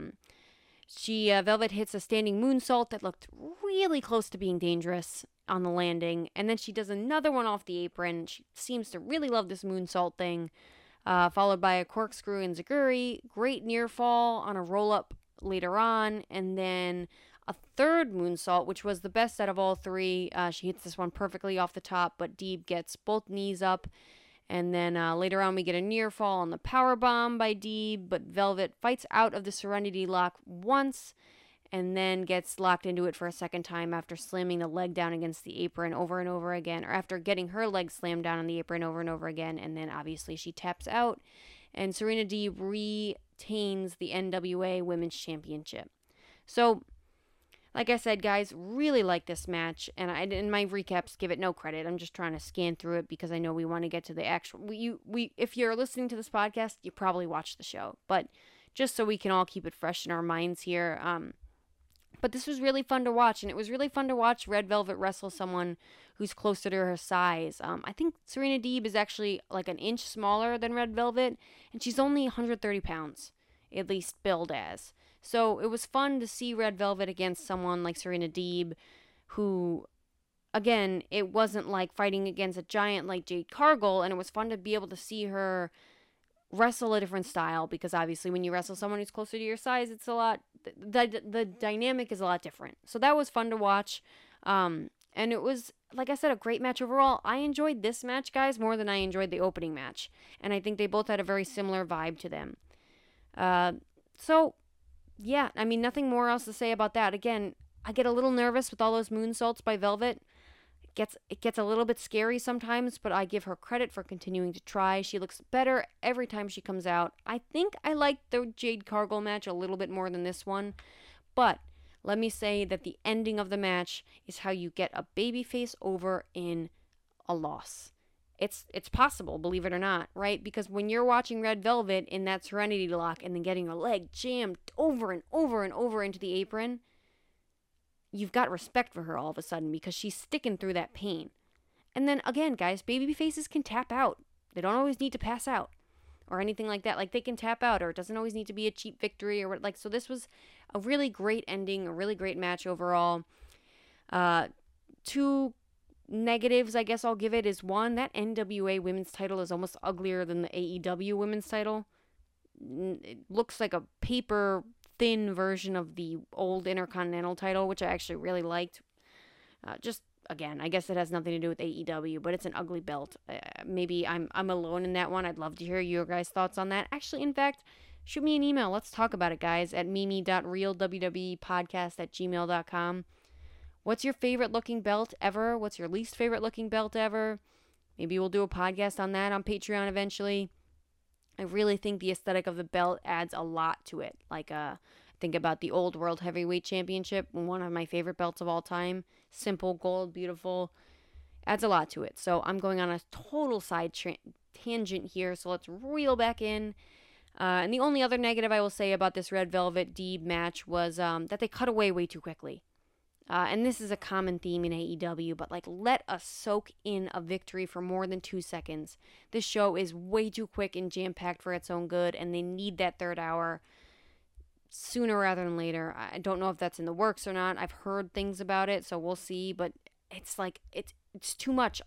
Velvet hits a standing moonsault that looked really close to being dangerous on the landing, and then she does another one off the apron. She seems to really love this moonsault thing, followed by a corkscrew enziguri, great near fall on a roll-up later on, and then a third moonsault, which was the best out of all three. She hits this one perfectly off the top, but Deeb gets both knees up. And then later on, we get a near fall on the powerbomb by Deeb, but Velvet fights out of the Serenity Lock once and then gets locked into it for a second time after slamming the leg down against the apron over and over again, or after getting her leg slammed down on the apron over and over again. And then obviously she taps out, and Serena Deeb retains the NWA Women's Championship. So, like I said, guys, really like this match, and in my recaps give it no credit. I'm just trying to scan through it because I know we want to get to the actual. If you're listening to this podcast, you probably watched the show, but just so we can all keep it fresh in our minds here. But this was really fun to watch, and it was really fun to watch Red Velvet wrestle someone who's closer to her size. I think Serena Deeb is actually like an inch smaller than Red Velvet, and she's only 130 pounds, at least billed as. So it was fun to see Red Velvet against someone like Serena Deeb, who, again, it wasn't like fighting against a giant like Jade Cargill, and it was fun to be able to see her wrestle a different style, because obviously when you wrestle someone who's closer to your size, it's a lot, the dynamic is a lot different. So that was fun to watch. And it was, like I said, a great match overall. I enjoyed this match, guys, more than I enjoyed the opening match. And I think they both had a very similar vibe to them. Yeah, I mean, nothing more else to say about that. Again, I get a little nervous with all those moonsaults by Velvet. It gets a little bit scary sometimes, but I give her credit for continuing to try. She looks better every time she comes out. I think I liked the Jade Cargill match a little bit more than this one, but let me say that the ending of the match is how you get a babyface over in a loss. It's possible, believe it or not, right? Because when you're watching Red Velvet in that Serenity Lock and then getting her leg jammed over and over and over into the apron, you've got respect for her all of a sudden because she's sticking through that pain. And then again, guys, baby faces can tap out. They don't always need to pass out or anything like that. Like, they can tap out, or it doesn't always need to be a cheap victory or like. So this was a really great ending, a really great match overall. Two negatives, I guess I'll give it, is one, that NWA women's title is almost uglier than the AEW women's title. It looks like a paper thin version of the old Intercontinental title, which I actually really liked. Just again, I guess it has nothing to do with AEW, but it's an ugly belt. Maybe I'm alone in that one. I'd love to hear your guys' thoughts on that. Actually, in fact, shoot me an email. Let's talk about it, guys, at mimi.realwwepodcast@gmail.com. What's your favorite looking belt ever? What's your least favorite looking belt ever? Maybe we'll do a podcast on that on Patreon eventually. I really think the aesthetic of the belt adds a lot to it. Like, think about the old World Heavyweight Championship, one of my favorite belts of all time. Simple, gold, beautiful. Adds a lot to it. So I'm going on a total side tangent here, so let's reel back in. And the only other negative I will say about this Red Velvet Deeb match was that they cut away way too quickly. And this is a common theme in AEW, but like, let us soak in a victory for more than 2 seconds. This show is way too quick and jam-packed for its own good, and they need that third hour sooner rather than later. I don't know if that's in the works or not. I've heard things about it, so we'll see, but it's like, it's too much.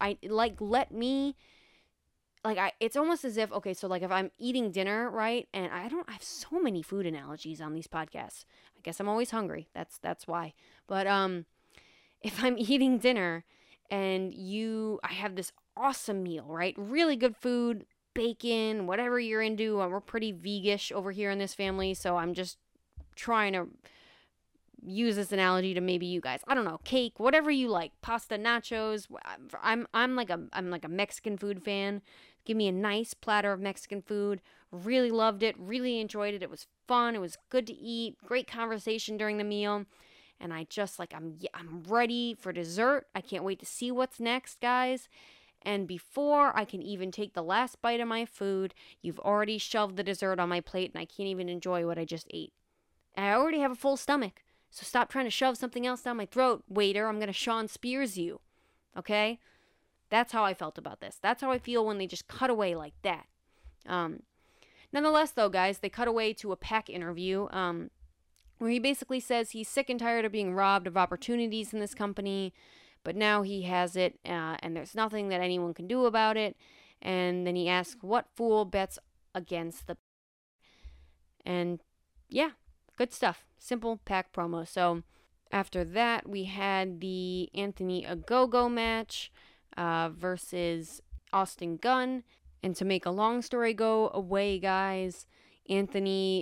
It's almost as if, okay, so like if I'm eating dinner, right, and I have so many food analogies on these podcasts. I guess I'm always hungry. That's why. But if I'm eating dinner and I have this awesome meal, right, really good food, bacon, whatever you're into. We're pretty vegish over here in this family, so I'm just trying to use this analogy to maybe you guys. I don't know, cake, whatever you like, pasta, nachos. I'm like a Mexican food fan. Give me a nice platter of Mexican food. Really loved it. Really enjoyed it. It was fun. It was good to eat. Great conversation during the meal. And I just I'm ready for dessert. I can't wait to see what's next, guys. And before I can even take the last bite of my food, you've already shoved the dessert on my plate and I can't even enjoy what I just ate. And I already have a full stomach. So stop trying to shove something else down my throat, waiter. I'm going to Sean Spears you. Okay? That's how I felt about this. That's how I feel when they just cut away like that. Nonetheless, though, guys, they cut away to a Pac interview where he basically says he's sick and tired of being robbed of opportunities in this company, but now he has it, and there's nothing that anyone can do about it. And then he asks, what fool bets against the... And, yeah, good stuff. Simple Pac promo. So, after that, we had the Anthony Ogogo match versus Austin Gunn. And to make a long story go away, guys, Anthony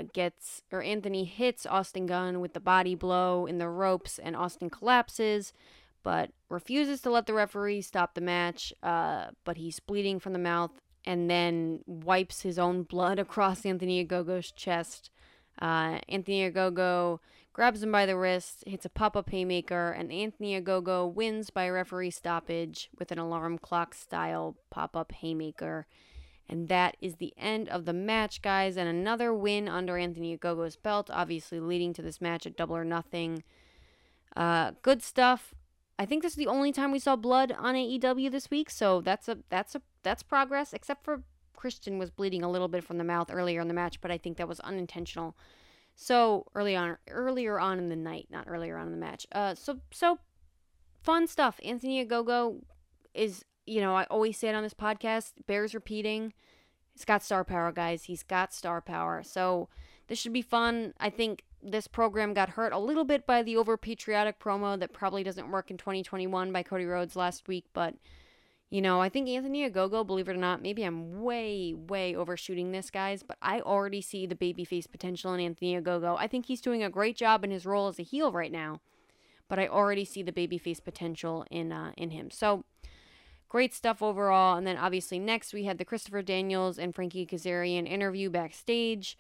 hits Austin Gunn with the body blow in the ropes, and Austin collapses, but refuses to let the referee stop the match. But he's bleeding from the mouth, and then wipes his own blood across Anthony Ogogo's chest. Anthony Ogogo grabs him by the wrist, hits a pop-up haymaker, and Anthony Ogogo wins by referee stoppage with an alarm clock-style pop-up haymaker. And that is the end of the match, guys, and another win under Anthony Ogogo's belt, obviously leading to this match at Double or Nothing. Good stuff. I think this is the only time we saw blood on AEW this week, so that's progress, except for Christian was bleeding a little bit from the mouth earlier in the match, but I think that was unintentional. So earlier on in the night, not earlier on in the match. So fun stuff. Anthony Ogogo is, I always say it on this podcast, bears repeating. He's got star power, guys. He's got star power. So this should be fun. I think this program got hurt a little bit by the over-patriotic promo that probably doesn't work in 2021 by Cody Rhodes last week, but I think Anthony Ogogo, believe it or not, maybe I'm way, way overshooting this, guys, but I already see the babyface potential in Anthony Ogogo. I think he's doing a great job in his role as a heel right now, but I already see the babyface potential in him. So, great stuff overall. And then obviously next we had the Christopher Daniels and Frankie Kazarian interview backstage.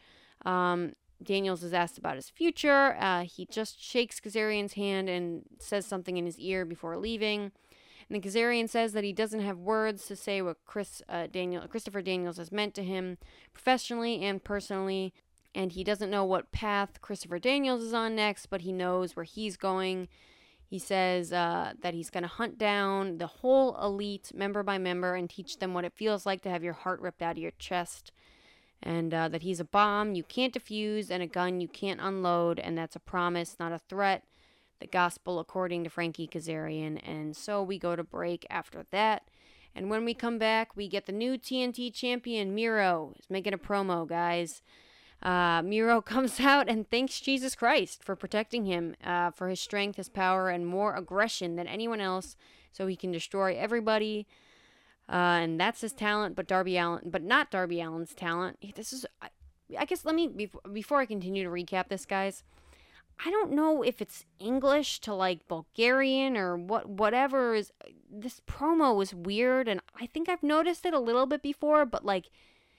Daniels is asked about his future. He just shakes Kazarian's hand and says something in his ear before leaving. And then Kazarian says that he doesn't have words to say what Christopher Daniels has meant to him professionally and personally, and he doesn't know what path Christopher Daniels is on next, but he knows where he's going. He says that he's going to hunt down the whole elite member by member and teach them what it feels like to have your heart ripped out of your chest, and that he's a bomb you can't defuse and a gun you can't unload, and that's a promise, not a threat. The gospel according to Frankie Kazarian. And so we go to break after that. And when we come back, we get the new TNT champion, Miro. He's making a promo, guys. Miro comes out and thanks Jesus Christ for protecting him, for his strength, his power, and more aggression than anyone else, so he can destroy everybody. And that's his talent, but not Darby Allin's talent. I guess before I continue to recap this, guys, I don't know if it's English to like Bulgarian or whatever is. This promo was weird, and I think I've noticed it a little bit before, but like,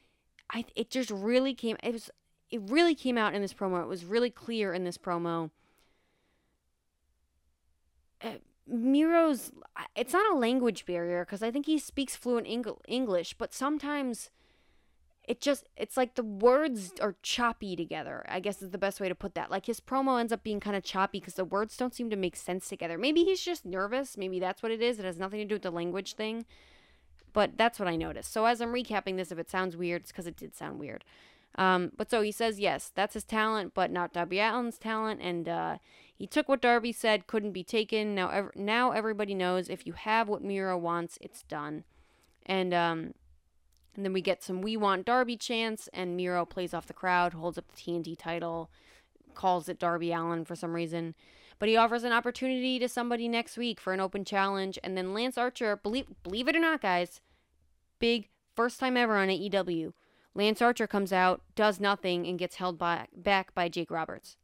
it just really came. It really came out in this promo. It was really clear in this promo. Miro's. It's not a language barrier because I think he speaks fluent English, but sometimes it's like the words are choppy together, I guess is the best way to put that. Like his promo ends up being kind of choppy because the words don't seem to make sense together. Maybe he's just nervous. Maybe that's what it is. It has nothing to do with the language thing. But that's what I noticed. So as I'm recapping this, if it sounds weird, it's because it did sound weird. But so he says, yes, that's his talent, but not Darby Allin's talent. And he took what Darby said couldn't be taken. Now everybody knows if you have what Miro wants, it's done. And then we get some "We Want Darby" chants, and Miro plays off the crowd, holds up the TNT title, calls it Darby Allin for some reason. But he offers an opportunity to somebody next week for an open challenge, and then Lance Archer, believe it or not, guys, big First time ever on AEW. Lance Archer comes out, does nothing, and gets held back by Jake Roberts.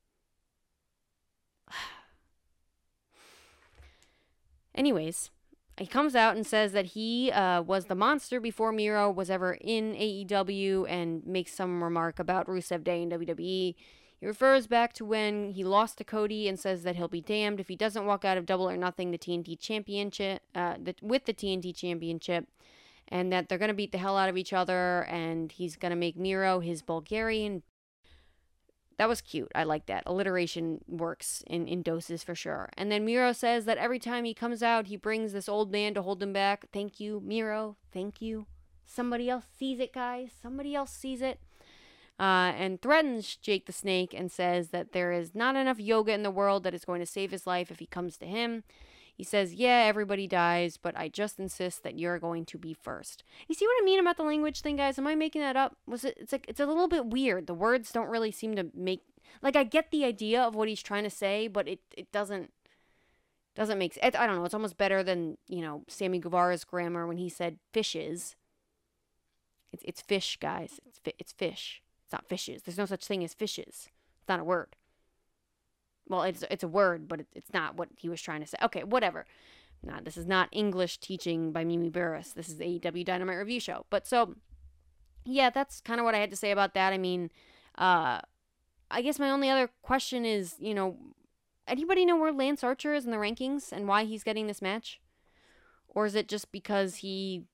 Anyways, he comes out and says that he was the monster before Miro was ever in AEW and makes some remark about Rusev Day in WWE. He refers back to when he lost to Cody and says that he'll be damned if he doesn't walk out of Double or Nothing, the TNT Championship, with the TNT Championship, and that they're going to beat the hell out of each other, and he's going to make Miro his Bulgarian. That was cute. I like that. Alliteration works in doses for sure. And then Miro says that every time he comes out, he brings this old man to hold him back. Thank you, Miro. Thank you. Somebody else sees it, guys. Somebody else sees it. And threatens Jake the Snake and says that there is not enough yoga in the world that is going to save his life if he comes to him. He says, yeah, everybody dies, but I just insist that you're going to be first. You see what I mean about the language thing, guys? Am I making that up? It's a little bit weird. The words don't really seem to make... Like, I get the idea of what he's trying to say, but it doesn't make sense. I don't know. It's almost better than, Sammy Guevara's grammar when he said fishes. It's fish, guys. It's fish. It's not fishes. There's no such thing as fishes. It's not a word. Well, it's a word, but it's not what he was trying to say. Okay, whatever. Nah, this is not English teaching by Mimi Burris. This is the AEW Dynamite Review Show. But so, yeah, that's kind of what I had to say about that. I mean, I guess my only other question is, anybody know where Lance Archer is in the rankings and why he's getting this match? Or is it just because he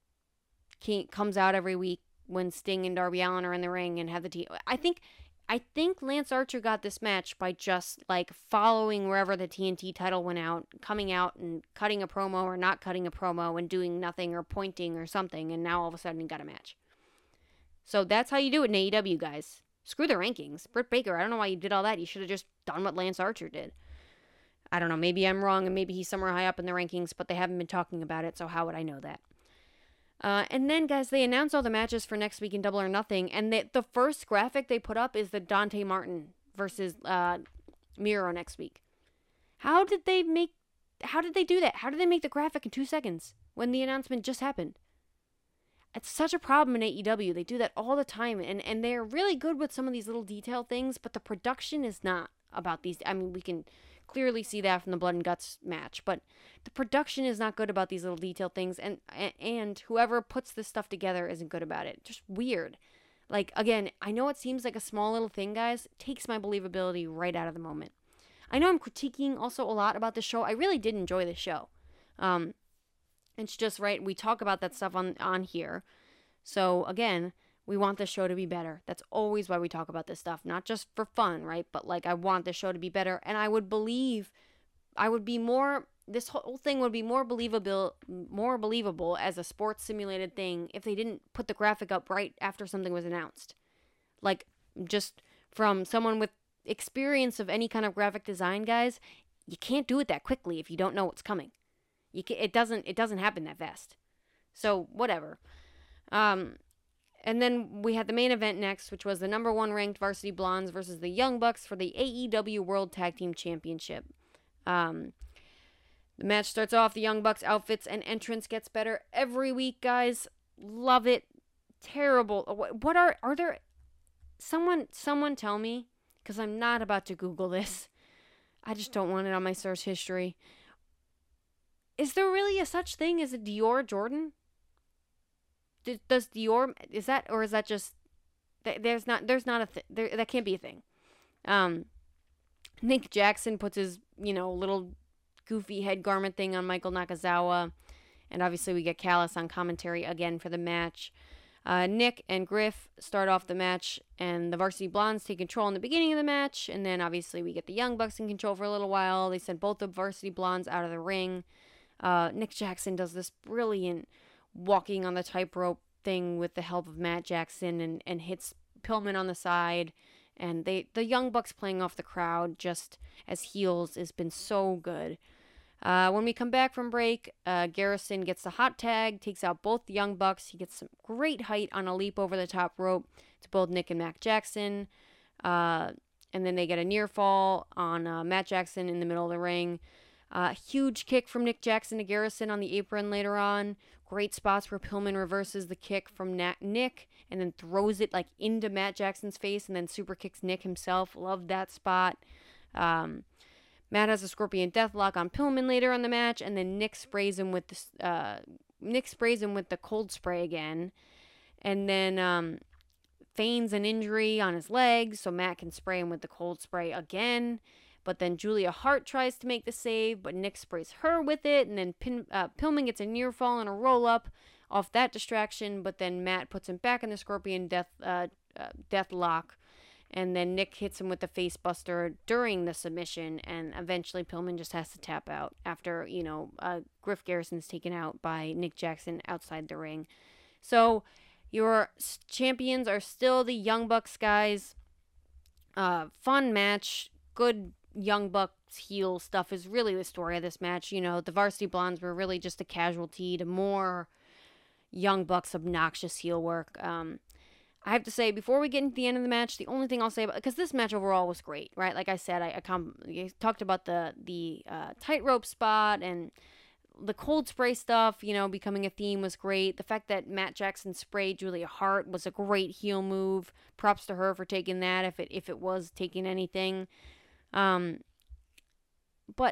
comes out every week when Sting and Darby Allin are in the ring and have the team? I think Lance Archer got this match by just, following wherever the TNT title went out, coming out and cutting a promo or not cutting a promo and doing nothing or pointing or something, and now all of a sudden he got a match. So that's how you do it in AEW, guys. Screw the rankings. Britt Baker, I don't know why you did all that. You should have just done what Lance Archer did. I don't know, maybe I'm wrong and maybe he's somewhere high up in the rankings, but they haven't been talking about it, so how would I know that? And then, guys, they announced all the matches for next week in Double or Nothing, and the first graphic they put up is the Dante Martin versus Miro next week. How did they do that? How did they make the graphic in 2 seconds when the announcement just happened? It's such a problem in AEW. They do that all the time, and they're really good with some of these little detail things, but the production is not about these. I mean, we can clearly see that from the Blood and Guts match, but the production is not good about these little detail things, and whoever puts this stuff together isn't good about it. Just weird. Again, I know it seems like a small little thing, guys. It takes my believability right out of the moment. I know I'm critiquing also a lot about the show. I really did enjoy the show. It's just, right, we talk about that stuff on here. So, again, we want the show to be better. That's always why we talk about this stuff. Not just for fun, right? But, I want the show to be better. And this whole thing would be more believable as a sports simulated thing if they didn't put the graphic up right after something was announced. Just from someone with experience of any kind of graphic design, guys, you can't do it that quickly if you don't know what's coming. It doesn't happen that fast. So, whatever. And then we had the main event next, which was the number 1 ranked Varsity Blondes versus the Young Bucks for the AEW World Tag Team Championship. The match starts off, the Young Bucks outfits and entrance gets better every week, guys. Love it. Terrible. What are there... Someone tell me, because I'm not about to Google this. I just don't want it on my search history. Is there really a such thing as a Dior Jordan? Does Dior, is that just, there's not a thing, that can't be a thing. Nick Jackson puts his, little goofy head garment thing on Michael Nakazawa, and obviously we get Callis on commentary again for the match. Nick and Griff start off the match, and the Varsity Blondes take control in the beginning of the match, and then obviously we get the Young Bucks in control for a little while. They send both the Varsity Blondes out of the ring. Nick Jackson does this brilliant walking on the tightrope thing with the help of Matt Jackson and hits Pillman on the side, and the Young Bucks playing off the crowd just as heels has been so good. When we come back from break, Garrison gets the hot tag, takes out both the Young Bucks. He gets some great height on a leap over the top rope to both Nick and Matt Jackson, and then they get a near fall on Matt Jackson in the middle of the ring. Huge kick from Nick Jackson to Garrison on the apron later on. Great spots where Pillman reverses the kick from Nick and then throws it like into Matt Jackson's face and then super kicks Nick himself. Loved that spot. Matt has a Scorpion Deathlock on Pillman later on the match, and then Nick sprays him with the cold spray again, and then feigns an injury on his leg so Matt can spray him with the cold spray again. But then Julia Hart tries to make the save, but Nick sprays her with it, and then Pillman gets a near fall and a roll up off that distraction. But then Matt puts him back in the Scorpion Deathlock, and then Nick hits him with the face buster during the submission, and eventually Pillman just has to tap out after Griff Garrison's taken out by Nick Jackson outside the ring. So your champions are still the Young Bucks, guys. Fun match, good Young Bucks heel stuff is really the story of this match. The Varsity Blondes were really just a casualty to more Young Bucks obnoxious heel work. I have to say, before we get into the end of the match, the only thing I'll say about, because this match overall was great, right? Like I said, I talked about the tightrope spot and the cold spray stuff, becoming a theme was great. The fact that Matt Jackson sprayed Julia Hart was a great heel move. Props to her for taking that, if it was taking anything. But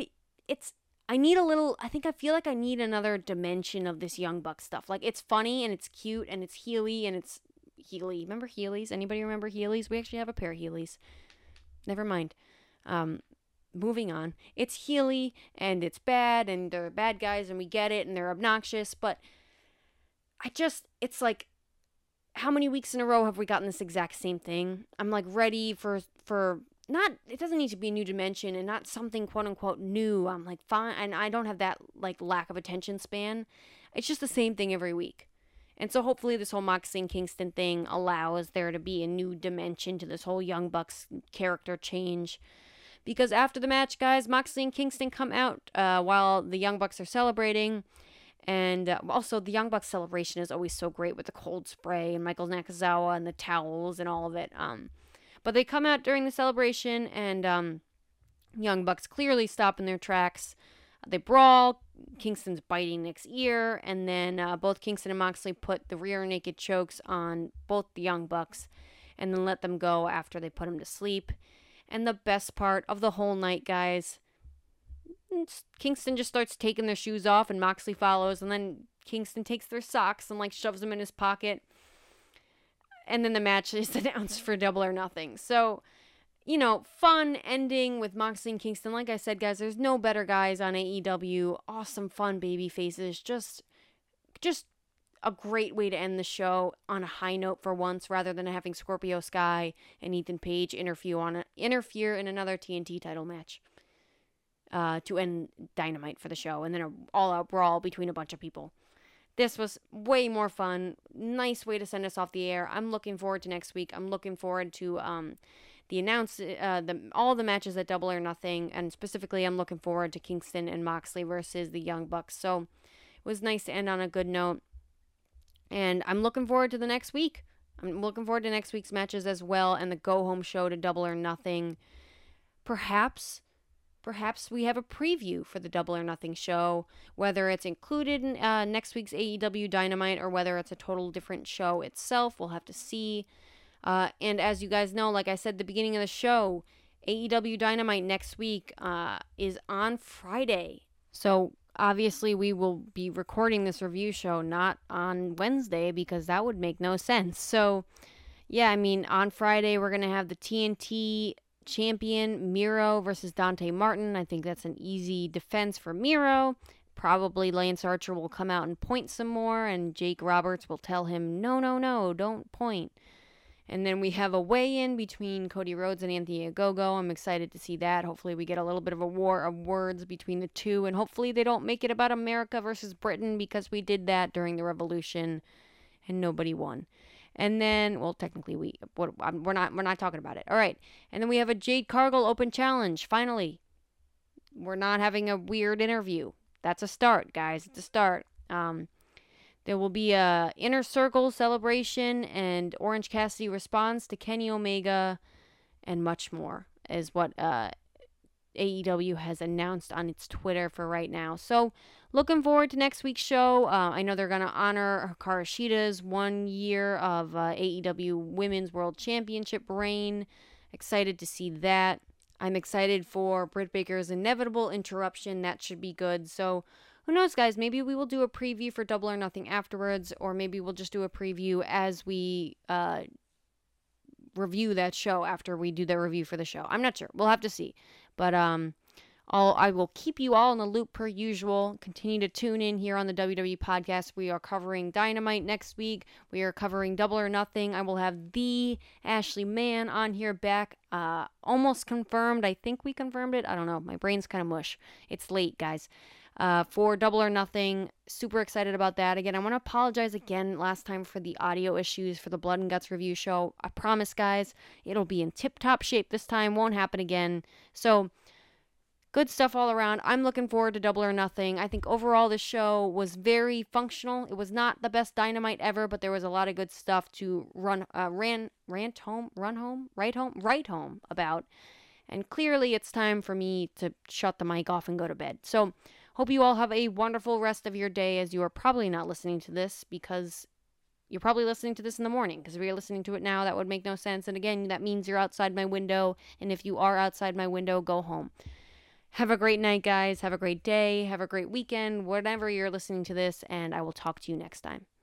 I feel like I need another dimension of this Young Bucks stuff. Like, it's funny and it's cute and it's Healy and it's Healy. Remember Heelys? Anybody remember Heelys? We actually have a pair of Heelys. Never mind. Moving on. It's Healy and it's bad and they're bad guys and we get it and they're obnoxious, but it's like, how many weeks in a row have we gotten this exact same thing? I'm like ready for not, it doesn't need to be a new dimension and not something quote unquote new. I'm like, fine. And I don't have that like lack of attention span. It's just the same thing every week. And so hopefully this whole Moxley and Kingston thing allows there to be a new dimension to this whole Young Bucks character change. Because after the match, guys, Moxley and Kingston come out while the Young Bucks are celebrating. And also the Young Bucks celebration is always so great with the cold spray and Michael Nakazawa and the towels and all of it. But they come out during the celebration and Young Bucks clearly stop in their tracks. They brawl. Kingston's biting Nick's ear. And then both Kingston and Moxley put the rear naked chokes on both the Young Bucks and then let them go after they put them to sleep. And the best part of the whole night, guys, Kingston just starts taking their shoes off and Moxley follows. And then Kingston takes their socks and like shoves them in his pocket. And then the match is announced for Double or Nothing. So, fun ending with Moxley and Kingston. Like I said, guys, there's no better guys on AEW. Awesome, fun baby faces. Just a great way to end the show on a high note for once, rather than having Scorpio Sky and Ethan Page interfere in another TNT title match to end Dynamite for the show, and then an all-out brawl between a bunch of people. This was way more fun. Nice way to send us off the air. I'm looking forward to next week. I'm looking forward to all the matches at Double or Nothing, and specifically I'm looking forward to Kingston and Moxley versus the Young Bucks. So it was nice to end on a good note. And I'm looking forward to the next week. I'm looking forward to next week's matches as well, and the go-home show to Double or Nothing. Perhaps we have a preview for the Double or Nothing show, whether it's included in next week's AEW Dynamite or whether it's a total different show itself. We'll have to see. And as you guys know, like I said at the beginning of the show, AEW Dynamite next week is on Friday. So obviously we will be recording this review show not on Wednesday because that would make no sense. So yeah, on Friday we're going to have the TNT champion Miro versus Dante Martin. I think that's an easy defense for Miro. Probably Lance Archer will come out and point some more, and Jake Roberts will tell him, no, don't point. And then we have a weigh-in between Cody Rhodes and Anthony Ogogo. I'm excited to see that. Hopefully we get a little bit of a war of words between the two, and hopefully they don't make it about America versus Britain, because we did that during the Revolution and nobody won. And then, well, technically we're not talking about it. All right. And then we have a Jade Cargill Open Challenge. Finally, we're not having a weird interview. That's a start, guys. It's a start. There will be a Inner Circle celebration and Orange Cassidy response to Kenny Omega and much more is what AEW has announced on its Twitter for right now. So, looking forward to next week's show. I know they're going to honor Hikaru Shida's 1 year of AEW Women's World Championship reign. Excited to see that. I'm excited for Britt Baker's inevitable interruption. That should be good. So, who knows, guys? Maybe we will do a preview for Double or Nothing afterwards, or maybe we'll just do a preview as we review that show after we do the review for the show. I'm not sure. We'll have to see. But I will keep you all in the loop per usual. Continue to tune in here on the WWE podcast. We are covering Dynamite next week. We are covering Double or Nothing. I will have the Ashley Mann on here back. Almost confirmed. I think we confirmed it. I don't know. My brain's kind of mush. It's late, guys. For Double or Nothing. Super excited about that. Again, I want to apologize again last time for the audio issues for the Blood and Guts review show. I promise, guys, it'll be in tip-top shape this time. Won't happen again. So, good stuff all around. I'm looking forward to Double or Nothing. I think overall this show was very functional. It was not the best Dynamite ever, but there was a lot of good stuff to write home about. And clearly it's time for me to shut the mic off and go to bed. So, hope you all have a wonderful rest of your day, as you are probably not listening to this because you're probably listening to this in the morning, because if you're listening to it now, that would make no sense. And again, that means you're outside my window. And if you are outside my window, go home. Have a great night, guys. Have a great day. Have a great weekend, whenever you're listening to this. And I will talk to you next time.